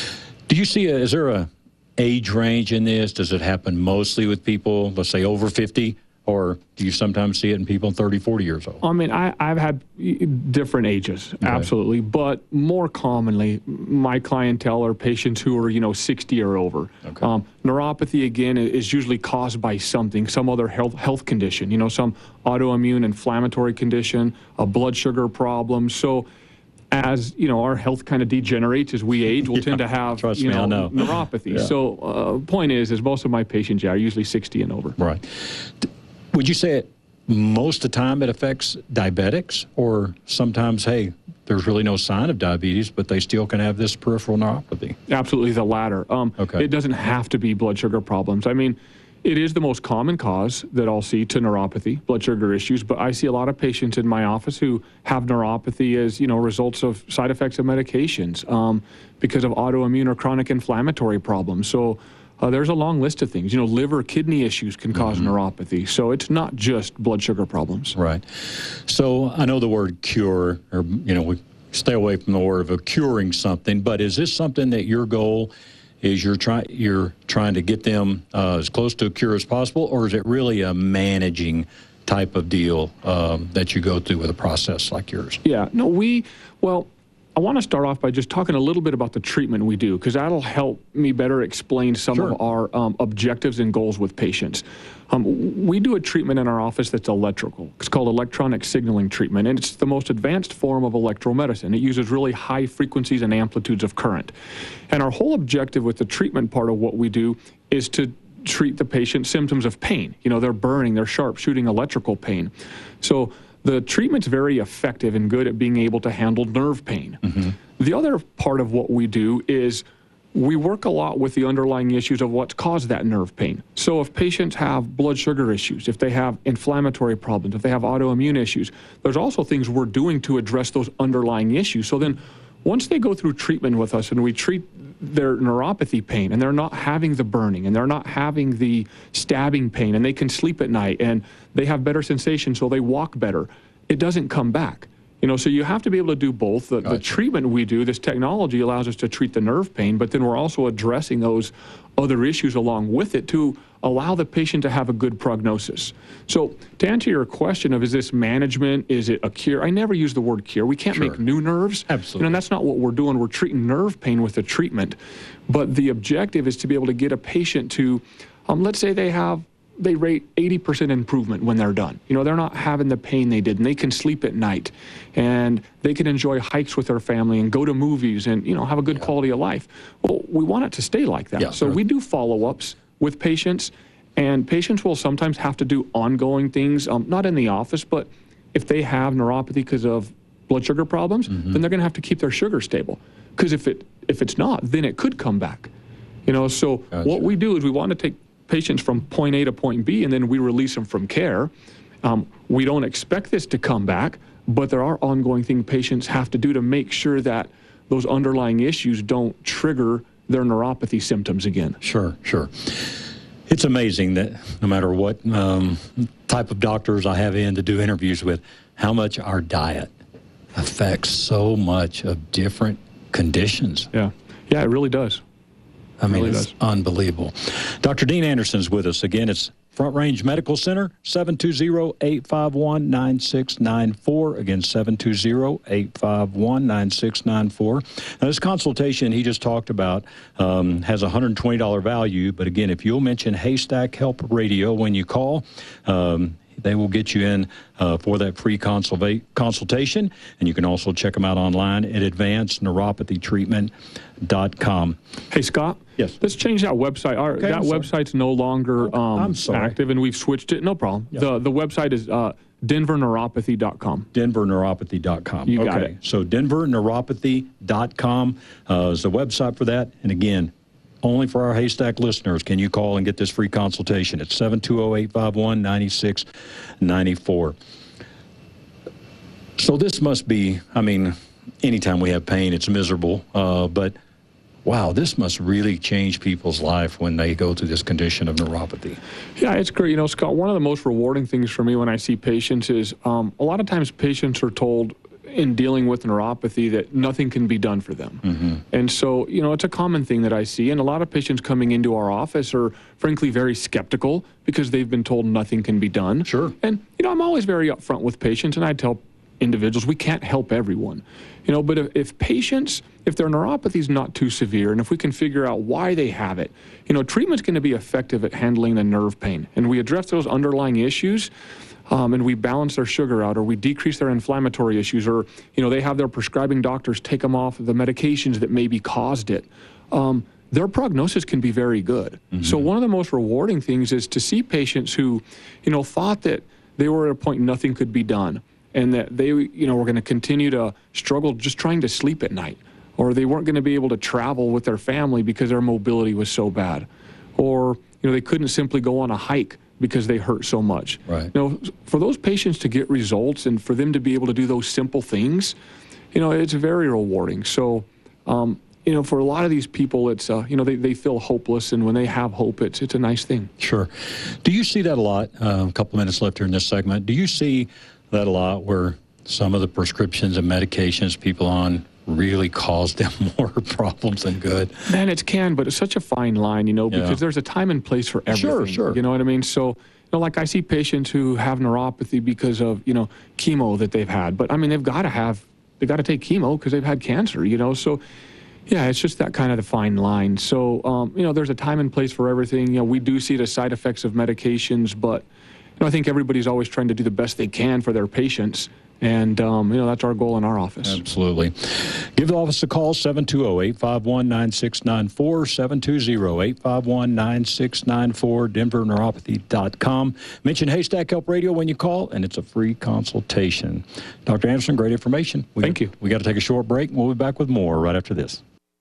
S5: Do you see, a, is there a age range in this? Does it happen mostly with people, let's say, over fifty? Or do you sometimes see it in people thirty, forty years old?
S12: I mean, I, I've had different ages, okay. Absolutely. But more commonly, my clientele are patients who are, you know, sixty or over. Okay. Um, neuropathy, again, is usually caused by something, some other health, health condition, you know, some autoimmune inflammatory condition, a blood sugar problem. So as, you know, our health kind of degenerates as we age, we'll yeah, tend to have,
S5: trust
S12: you
S5: me,
S12: know,
S5: I know.
S12: neuropathy. Yeah. So uh, point is, is most of my patients yeah, are usually sixty and over.
S5: Right. Would you say it most of the time it affects diabetics, or sometimes, hey, there's really no sign of diabetes, but they still can have this peripheral neuropathy?
S12: Absolutely the latter. Um, okay. It doesn't have to be blood sugar problems. I mean, it is the most common cause that I'll see to neuropathy, blood sugar issues, but I see a lot of patients in my office who have neuropathy as, you know, results of side effects of medications um, because of autoimmune or chronic inflammatory problems. So Uh, there's a long list of things. You know, liver, kidney issues can cause mm-hmm. neuropathy. So it's not just blood sugar problems.
S5: Right. So I know the word cure, or, you know, we stay away from the word of curing something, but is this something that your goal is you're, try, you're trying to get them uh, as close to a cure as possible, or is it really a managing type of deal um, that you go through with a process like yours?
S12: Yeah. No, we, well, I want to start off by just talking a little bit about the treatment we do, because that'll help me better explain some sure. of our um, objectives and goals with patients. Um, we do a treatment in our office that's electrical. It's called electronic signaling treatment, and it's the most advanced form of electromedicine. It uses really high frequencies and amplitudes of current. And our whole objective with the treatment part of what we do is to treat the patient's symptoms of pain. You know, they're burning, they're sharp shooting electrical pain. So the treatment's very effective and good at being able to handle nerve pain. Mm-hmm. The other part of what we do is we work a lot with the underlying issues of what's caused that nerve pain. So if patients have blood sugar issues, if they have inflammatory problems, if they have autoimmune issues, there's also things we're doing to address those underlying issues. So then once they go through treatment with us and we treat their neuropathy pain and they're not having the burning and they're not having the stabbing pain and they can sleep at night and they have better sensation so they walk better, it doesn't come back. You know, so you have to be able to do both. The, gotcha. the treatment we do, this technology allows us to treat the nerve pain, but then we're also addressing those other issues along with it to allow the patient to have a good prognosis. So to answer your question of is this management, is it a cure? I never use the word cure. We can't sure. make new nerves.
S5: Absolutely.
S12: You know, and that's not what we're doing. We're treating nerve pain with the treatment. But the objective is to be able to get a patient to, um, let's say they have they rate eighty percent improvement when they're done. You know, they're not having the pain they did, and they can sleep at night, and they can enjoy hikes with their family and go to movies and, you know, have a good yeah. quality of life. Well, we want it to stay like that. Yeah, so sure. we do follow-ups with patients, and patients will sometimes have to do ongoing things, um, not in the office, but if they have neuropathy because of blood sugar problems, mm-hmm. then they're going to have to keep their sugar stable. Because if it if it's not, then it could come back. You know, so gotcha. What we do is we want to take patients from point A to point B, and then we release them from care. Um, we don't expect this to come back, but there are ongoing things patients have to do to make sure that those underlying issues don't trigger their neuropathy symptoms again.
S5: Sure, sure. It's amazing that no matter what um, type of doctors I have in to do interviews with, how much our diet affects so much of different conditions.
S12: Yeah, yeah, it really does.
S5: I mean,
S12: it really
S5: it's
S12: does.
S5: unbelievable. Doctor Dean Anderson's with us. Again, it's Front Range Medical Center, seven two zero, eight five one, nine six nine four. Again, seven two zero, eight five one, nine six nine four. Now, this consultation he just talked about um, has a one hundred twenty dollars value, but again, if you'll mention Haystack Help Radio when you call, um, they will get you in uh, for that free consulta- consultation, and you can also check them out online at advanced neuropathy treatment dot com.
S12: Hey, Scott?
S5: Yes.
S12: Let's change that website. Our,
S5: okay,
S12: that website's no longer um,
S5: I'm sorry.
S12: active, and we've switched it. No problem. Yep. The, the website is uh, denver neuropathy dot com.
S5: denver neuropathy dot com.
S12: You
S5: okay.
S12: got it.
S5: So denver neuropathy dot com uh, is the website for that. And again, only for our Haystack listeners can you call and get this free consultation. It's seven two zero, eight five one, nine six nine four. So this must be, I mean, anytime we have pain, it's miserable. Uh, but, wow, this must really change people's life when they go through this condition of neuropathy.
S12: Yeah, it's great. You know, Scott, one of the most rewarding things for me when I see patients is um, a lot of times patients are told in dealing with neuropathy that nothing can be done for them. Mm-hmm. And so, you know, it's a common thing that I see. And a lot of patients coming into our office are, frankly, very skeptical because they've been told nothing can be done.
S5: Sure.
S12: And, you know, I'm always very upfront with patients, and I tell individuals we can't help everyone. You know, but if, if patients, if their neuropathy is not too severe, and if we can figure out why they have it, you know, treatment's going to be effective at handling the nerve pain. And we address those underlying issues, Um, and we balance their sugar out, or we decrease their inflammatory issues, or, you know, they have their prescribing doctors take them off the medications that maybe caused it. Um, their prognosis can be very good. Mm-hmm. So one of the most rewarding things is to see patients who, you know, thought that they were at a point nothing could be done, and that they, you know, were going to continue to struggle just trying to sleep at night, or they weren't going to be able to travel with their family because their mobility was so bad, or, you know, they couldn't simply go on a hike because they hurt so much.
S5: Right.
S12: You know, for those patients to get results and for them to be able to do those simple things, you know, it's very rewarding. So, um, you know, for a lot of these people, it's, uh, you know, they, they feel hopeless, and when they have hope, it's it's a nice thing.
S5: Sure. Do you see that a lot? Uh, a couple minutes left here in this segment. Do you see that a lot where some of the prescriptions and medications people on really cause them more problems than good?
S12: Man, it can, but it's such a fine line, you know, because
S5: yeah.
S12: there's a time and place for everything.
S5: Sure, sure.
S12: You know what I mean? So, you know, like I see patients who have neuropathy because of, you know, chemo that they've had. But, I mean, they've got to have, they've got to take chemo because they've had cancer, you know? So, yeah, it's just that kind of the fine line. So, um, you know, there's a time and place for everything. You know, we do see the side effects of medications, but, you know, I think everybody's always trying to do the best they can for their patients. And, um, you know, that's our goal in our office.
S5: Absolutely. Give the office a call, seven two zero, eight five one, nine six nine four, seven two zero, eight five one, nine six nine four, denver neuropathy dot com. Mention Haystack Help Radio when you call, and it's a free consultation. Doctor Anderson, great information. We,
S12: Thank you.
S5: We got to take a short break, and we'll be back with more right after this.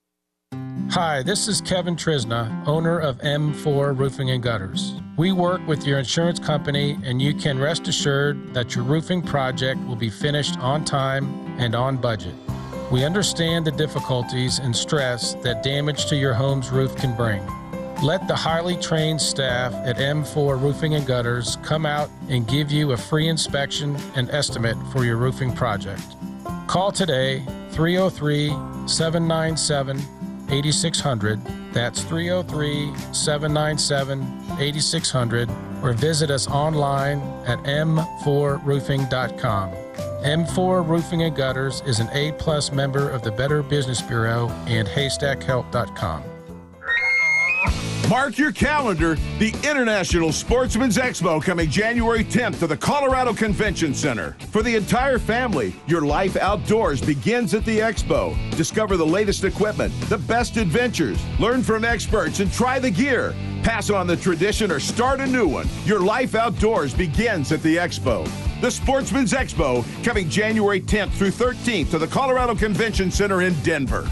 S13: Hi, this is Kevin Trisna, owner of M four Roofing and Gutters. We work with your insurance company, and you can rest assured that your roofing project will be finished on time and on budget. We understand the difficulties and stress that damage to your home's roof can bring. Let the highly trained staff at M four Roofing and Gutters come out and give you a free inspection and estimate for your roofing project. Call today, three oh three, seven nine seven, eight six zero zero. That's three oh three, seven nine seven, eight six zero zero, or visit us online at m four roofing dot com. M four Roofing and Gutters is an A-plus member of the Better Business Bureau and haystack help dot com.
S6: Mark your calendar. The International Sportsman's Expo coming January tenth to the Colorado Convention Center. For the entire family, your life outdoors begins at the Expo. Discover the latest equipment, the best adventures, learn from experts, and try the gear. Pass on the tradition or start a new one. Your life outdoors begins at the Expo. The Sportsman's Expo coming January tenth through thirteenth to the Colorado Convention Center in Denver.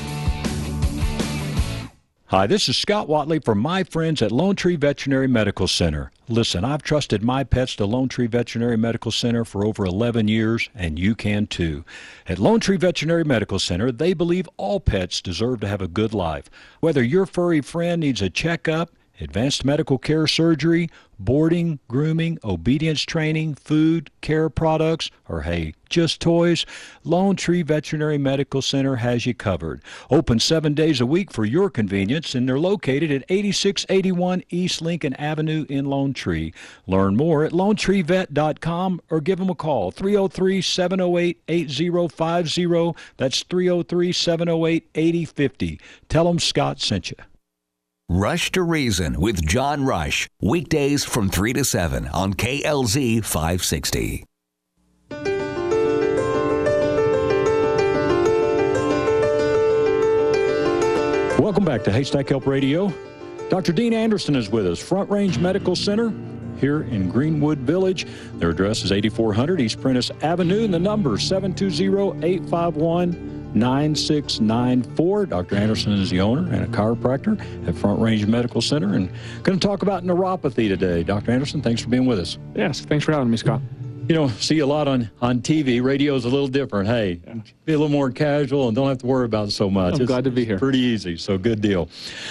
S5: Hi, this is Scott Watley from my friends at Lone Tree Veterinary Medical Center. Listen, I've trusted my pets to Lone Tree Veterinary Medical Center for over eleven years, and you can too. At Lone Tree Veterinary Medical Center, they believe all pets deserve to have a good life. Whether your furry friend needs a checkup, advanced medical care surgery, boarding, grooming, obedience training, food, care products, or hey, just toys, Lone Tree Veterinary Medical Center has you covered. Open seven days a week for your convenience, and they're located at eighty-six eighty-one East Lincoln Avenue in Lone Tree. Learn more at lone tree vet dot com or give them a call, three oh three, seven oh eight, eight oh five oh. That's three oh three, seven oh eight, eight oh five oh. Tell them Scott sent you.
S7: Rush to Reason with John Rush, weekdays from three to seven on K L Z five sixty.
S5: Welcome back to Haystack Help Radio. Doctor Dean Anderson is with us, Front Range Medical Center here in Greenwood Village. Their address is eighty-four hundred East Prentice Avenue, and the number is seven two zero, eight five one, nine six nine four. Doctor Anderson is the owner and a chiropractor at Front Range Medical Center, and going to talk about neuropathy today. Doctor Anderson, thanks for being with us.
S12: Yes, thanks for having me, Scott.
S5: You know, see a lot on, on T V. Radio's a little different. Hey, yeah. Be a little more casual and don't have to worry about it so much.
S12: I'm
S5: it's,
S12: glad to be here.
S5: Pretty easy, so good deal.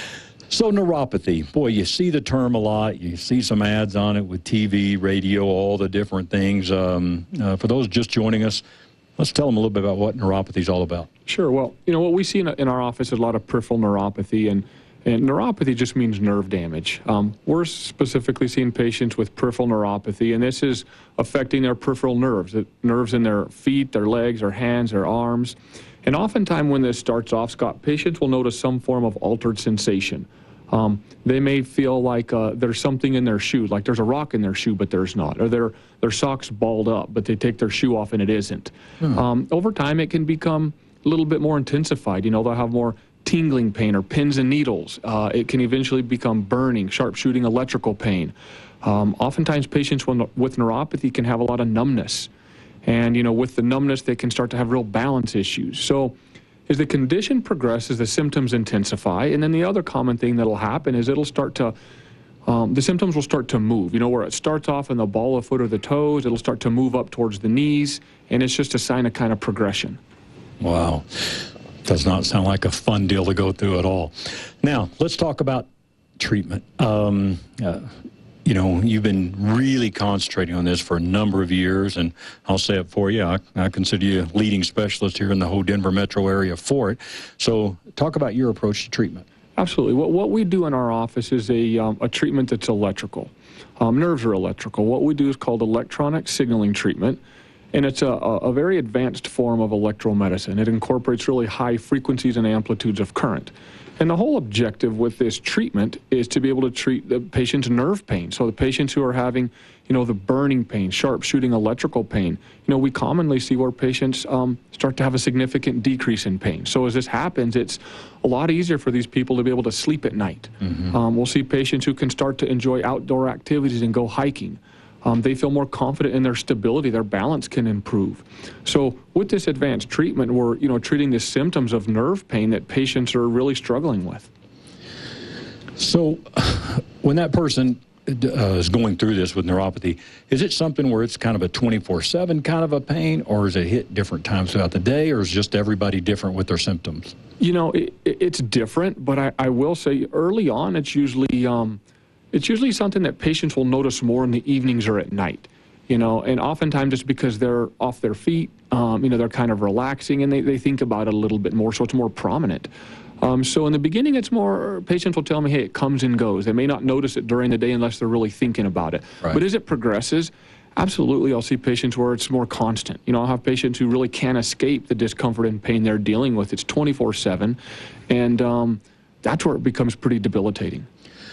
S5: So neuropathy, boy, you see the term a lot. You see some ads on it with T V, radio, all the different things. Um, uh, for those just joining us, let's tell them a little bit about what neuropathy is all about.
S12: Sure. Well, you know, what we see in, in our office is a lot of peripheral neuropathy, and, and neuropathy just means nerve damage. Um, we're specifically seeing patients with peripheral neuropathy, and this is affecting their peripheral nerves, the nerves in their feet, their legs, their hands, their arms. And oftentimes when this starts off, Scott, patients will notice some form of altered sensation. Um, they may feel like uh, there's something in their shoe, like there's a rock in their shoe, but there's not. Or their, their socks balled up, but they take their shoe off and it isn't. Hmm. Um, over time, it can become a little bit more intensified. You know, they'll have more tingling pain or pins and needles. Uh, it can eventually become burning, sharp-shooting electrical pain. Um, oftentimes, patients with, with neuropathy can have a lot of numbness. And, you know, with the numbness, they can start to have real balance issues. So as the condition progresses, the symptoms intensify. And then the other common thing that'll happen is it'll start to, um, the symptoms will start to move. You know, where it starts off in the ball of foot or the toes, it'll start to move up towards the knees. And it's just a sign of kind of progression.
S5: Wow. Does not sound like a fun deal to go through at all. Now, let's talk about treatment. Um, uh, You know, you've been really concentrating on this for a number of years, and I'll say it for you, I, I consider you a leading specialist here in the whole Denver metro area for it. So talk about your approach to treatment.
S12: Absolutely. What, what we do in our office is a, um, a treatment that's electrical. Um, nerves are electrical. What we do is called electronic signaling treatment, and it's a, a, a very advanced form of electromedicine. It incorporates really high frequencies and amplitudes of current. And the whole objective with this treatment is to be able to treat the patient's nerve pain. So the patients who are having, you know, the burning pain, sharp shooting electrical pain, you know, we commonly see where patients um, start to have a significant decrease in pain. So as this happens, it's a lot easier for these people to be able to sleep at night. Mm-hmm. um, we'll see patients who can start to enjoy outdoor activities and go hiking. Um, they feel more confident in their stability, their balance can improve. So with this advanced treatment, we're you know treating the symptoms of nerve pain that patients are really struggling with.
S5: So when that person uh, is going through this with neuropathy, is it something where it's kind of a twenty-four seven kind of a pain, or is it hit different times throughout the day, or is just everybody different with their symptoms?
S12: You know, it, it's different, but I, I will say early on it's usually... Um, It's usually something that patients will notice more in the evenings or at night, you know, and oftentimes it's because they're off their feet, um, you know, they're kind of relaxing and they, they think about it a little bit more, so it's more prominent. Um, so in the beginning, it's more, patients will tell me, hey, it comes and goes. They may not notice it during the day unless they're really thinking about it. Right. But as it progresses, absolutely, I'll see patients where it's more constant. You know, I'll have patients who really can't escape the discomfort and pain they're dealing with. It's twenty-four seven, and um, that's where it becomes pretty debilitating.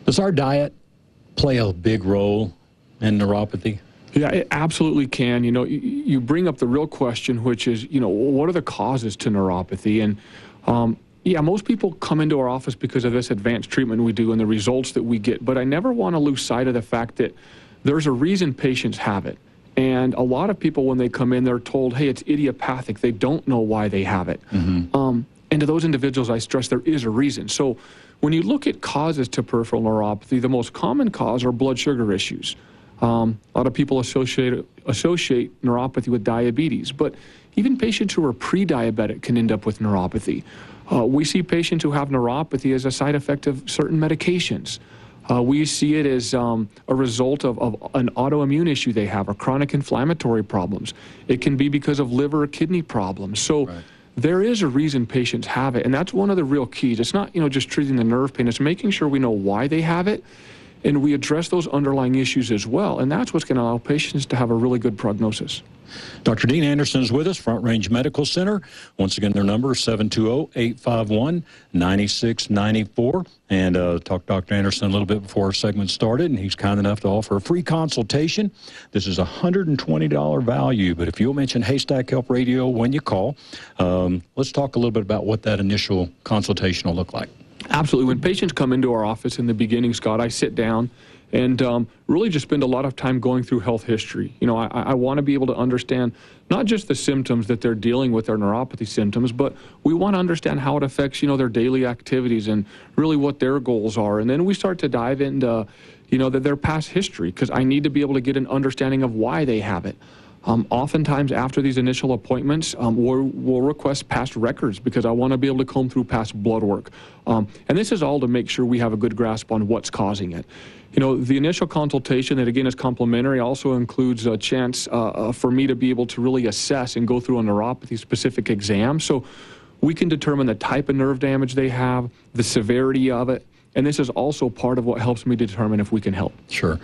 S5: Does our diet play a big role in neuropathy?
S12: Yeah, it absolutely can. You know, you, you bring up the real question, which is, you know, what are the causes to neuropathy? And um, yeah, most people come into our office because of this advanced treatment we do and the results that we get. But I never want to lose sight of the fact that there's a reason patients have it. And a lot of people, when they come in, they're told, hey, it's idiopathic. They don't know why they have it. Mm-hmm. Um, and to those individuals, I stress there is a reason. So when you look at causes to peripheral neuropathy, the most common cause are blood sugar issues. Um, a lot of people associate, associate neuropathy with diabetes, but even patients who are pre-diabetic can end up with neuropathy. Uh, we see patients who have neuropathy as a side effect of certain medications. Uh, we see it as um, a result of, of an autoimmune issue they have or chronic inflammatory problems. It can be because of liver or kidney problems. So right. there is a reason patients have it, and that's one of the real keys. It's not, you know, just treating the nerve pain. It's making sure we know why they have it, and we address those underlying issues as well. And that's what's going to allow patients to have a really good prognosis.
S5: Doctor Dean Anderson is with us, Front Range Medical Center. Once again, their number is seven two zero, eight five one, nine six nine four. And uh, talked to Doctor Anderson a little bit before our segment started, and he's kind enough to offer a free consultation. This is a one hundred twenty dollars value, but if you'll mention Haystack Help Radio when you call, um, let's talk a little bit about what that initial consultation will look like.
S12: Absolutely. When patients come into our office in the beginning, Scott, I sit down and um, really just spend a lot of time going through health history. You know, I, I want to be able to understand not just the symptoms that they're dealing with, their neuropathy symptoms, but we want to understand how it affects, you know, their daily activities and really what their goals are. And then we start to dive into, you know, their past history, because I need to be able to get an understanding of why they have it. Um, oftentimes after these initial appointments, um, we'll, we'll request past records because I want to be able to comb through past blood work. Um, and this is all to make sure we have a good grasp on what's causing it. You know, the initial consultation, that again is complimentary, also includes a chance uh, for me to be able to really assess and go through a neuropathy-specific exam. So we can determine the type of nerve damage they have, the severity of it, and this is also part of what helps me determine if we can help.
S5: Sure.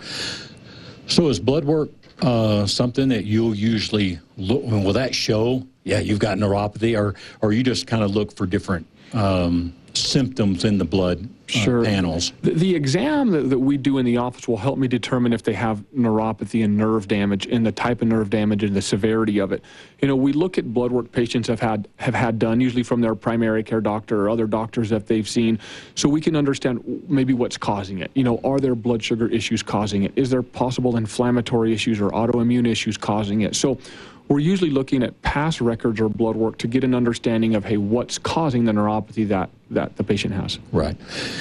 S5: So is blood work uh, something that you'll usually look, will that show, yeah, you've got neuropathy, or, or you just kind of look for different um, symptoms in the blood uh,
S12: sure.
S5: panels?
S12: The, the exam that, that we do in the office will help me determine if they have neuropathy and nerve damage and the type of nerve damage and the severity of it. You know, we look at blood work patients have had have had done, usually from their primary care doctor or other doctors that they've seen, so we can understand maybe what's causing it. You know, are there blood sugar issues causing it? Is there possible inflammatory issues or autoimmune issues causing it? So we're usually looking at past records or blood work to get an understanding of, hey, what's causing the neuropathy that, that the patient has.
S5: Right.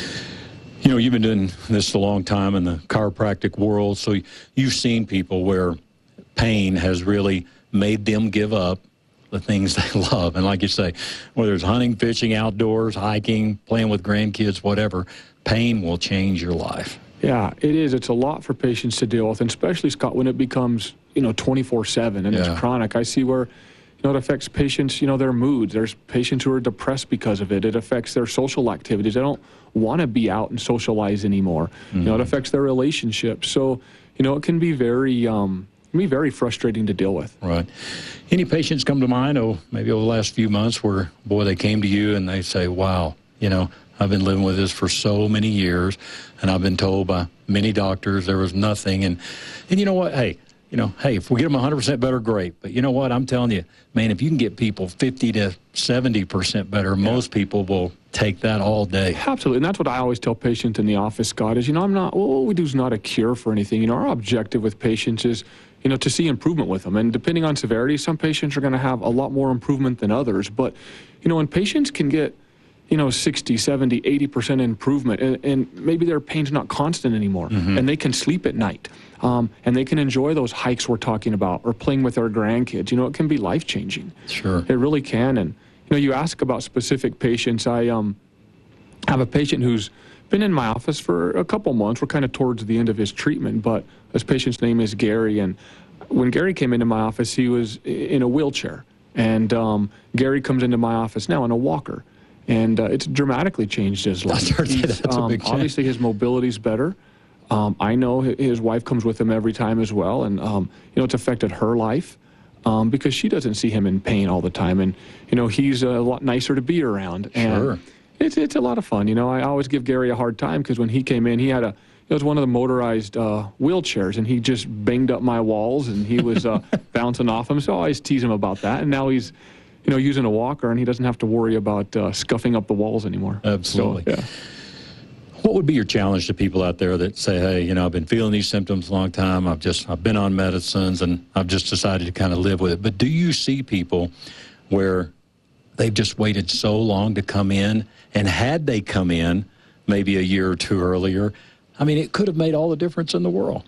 S5: You know, you've been doing this a long time in the chiropractic world, so you've seen people where pain has really made them give up the things they love. And like you say, whether it's hunting, fishing, outdoors, hiking, playing with grandkids, whatever, pain will change your life.
S12: Yeah, it is. It's a lot for patients to deal with, and especially, Scott, when it becomes, you know, twenty-four seven and yeah. it's chronic. I see where, you know, it affects patients, you know, their moods. There's patients who are depressed because of it. It affects their social activities. They don't want to be out and socialize anymore. Mm-hmm. You know, it affects their relationships. So, you know, it can be very, um, can be very frustrating to deal with.
S5: Right. Any patients come to mind, oh, maybe over the last few months where, boy, they came to you and they say, wow, you know, I've been living with this for so many years, and I've been told by many doctors there was nothing. And, and you know what? Hey, you know, hey, if we get them one hundred percent better, great. But you know what? I'm telling you, man, if you can get people fifty to seventy percent better, yeah. most people will take that all day.
S12: Absolutely. And that's what I always tell patients in the office, Scott, is, you know, I'm not, well, what we do is not a cure for anything. You know, our objective with patients is, you know, to see improvement with them. And depending on severity, some patients are going to have a lot more improvement than others. But, you know, when patients can get, you know, sixty, seventy, eighty percent improvement, and, and maybe their pain's not constant anymore, mm-hmm. and they can sleep at night, um, and they can enjoy those hikes we're talking about, or playing with their grandkids, you know, it can be life-changing.
S5: Sure.
S12: It really can. And, you know, you ask about specific patients. I um, have a patient who's been in my office for a couple months. We're kind of towards the end of his treatment, but this patient's name is Gary, and when Gary came into my office, he was in a wheelchair, and um, Gary comes into my office now in a walker. And uh, it's dramatically changed his life.
S5: That's a
S12: um,
S5: big change.
S12: Obviously, his mobility's better. Um, I know his wife comes with him every time as well, and um, you know, it's affected her life um, because she doesn't see him in pain all the time, and you know, he's a lot nicer to be around. And,
S5: sure.
S12: It's it's a lot of fun. You know, I always give Gary a hard time because when he came in, he had a it was one of the motorized uh, wheelchairs, and he just banged up my walls, and he was uh, bouncing off them. So I always tease him about that. And now he's, you know, using a walker, and he doesn't have to worry about uh, scuffing up the walls anymore.
S5: Absolutely.
S12: So, yeah.
S5: What would be your challenge to people out there that say, hey, you know, I've been feeling these symptoms a long time. I've just, I've been on medicines and I've just decided to kind of live with it. But do you see people where they've just waited so long to come in, and had they come in maybe a year or two earlier, I mean, it could have made all the difference in the world?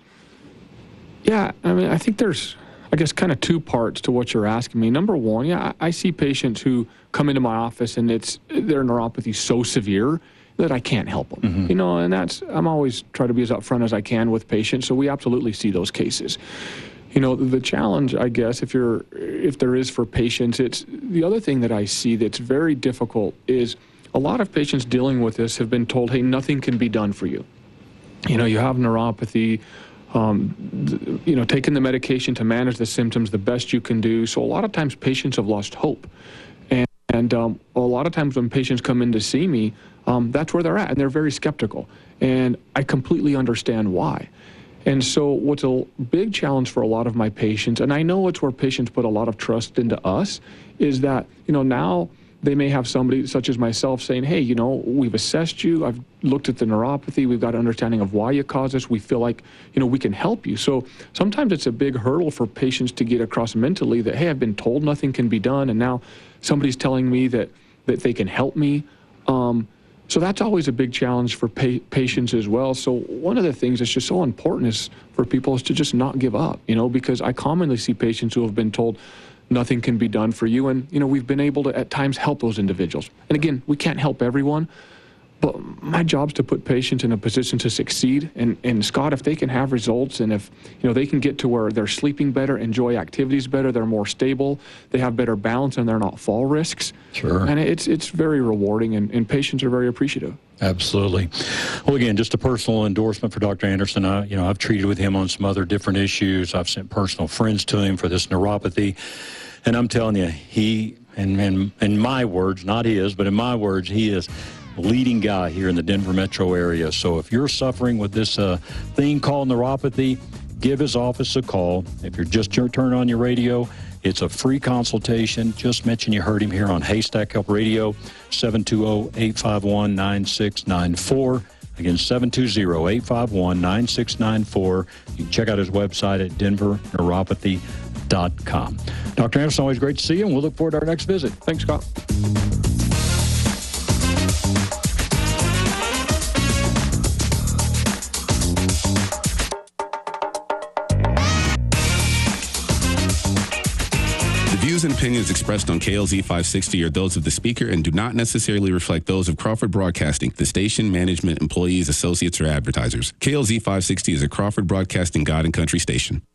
S12: Yeah, I mean, I think there's, I guess, kind of two parts to what you're asking me. Number one, yeah, I, I see patients who come into my office and it's their neuropathy is so severe that I can't help them. Mm-hmm. You know, and that's, I'm always trying to be as upfront as I can with patients, so we absolutely see those cases. You know, the challenge, I guess, if you're, if there is for patients, it's the other thing that I see that's very difficult is a lot of patients dealing with this have been told, hey, nothing can be done for you. You know, you have neuropathy, um, th- you know, taking the medication to manage the symptoms the best you can do. So a lot of times patients have lost hope. And, and um, a lot of times when patients come in to see me, um, that's where they're at, and they're very skeptical. And I completely understand why. And so what's a big challenge for a lot of my patients, and I know it's where patients put a lot of trust into us, is that, you know, now they may have somebody such as myself saying, hey, you know, we've assessed you, I've looked at the neuropathy, we've got an understanding of why you cause this, we feel like, you know, we can help you. So sometimes it's a big hurdle for patients to get across mentally that, hey, I've been told nothing can be done, and now somebody's telling me that, that they can help me. Um, So that's always a big challenge for pa- patients as well. So one of the things that's just so important is for people is to just not give up, you know, because I commonly see patients who have been told nothing can be done for you. And, you know, we've been able to at times help those individuals. And again, we can't help everyone, but my job's to put patients in a position to succeed. And, and Scott, if they can have results and if, you know, they can get to where they're sleeping better, enjoy activities better, they're more stable, they have better balance, and they're not fall risks.
S5: Sure.
S12: And it's it's very rewarding, and, and patients are very appreciative.
S5: Absolutely. Well, again, just a personal endorsement for Doctor Anderson. I, you know, I've treated with him on some other different issues. I've sent personal friends to him for this neuropathy. And I'm telling you, he, and in, in my words, not his, but in my words, he is leading guy here in the Denver metro area. So if you're suffering with this uh, thing called neuropathy, give his office a call. If you're just turning on your radio, it's a free consultation. Just mention you heard him here on Haystack Help Radio, seven two zero, eight five one, nine six nine four. Again, seven two zero, eight five one, nine six nine four. You can check out his website at denver neuropathy dot com. Doctor Anderson, always great to see you, and we'll look forward to our next visit.
S12: Thanks, Scott.
S14: The views and opinions expressed on K L Z five sixty are those of the speaker and do not necessarily reflect those of Crawford Broadcasting, the station, management, employees, associates, or advertisers. K L Z five sixty is a Crawford Broadcasting God and Country station.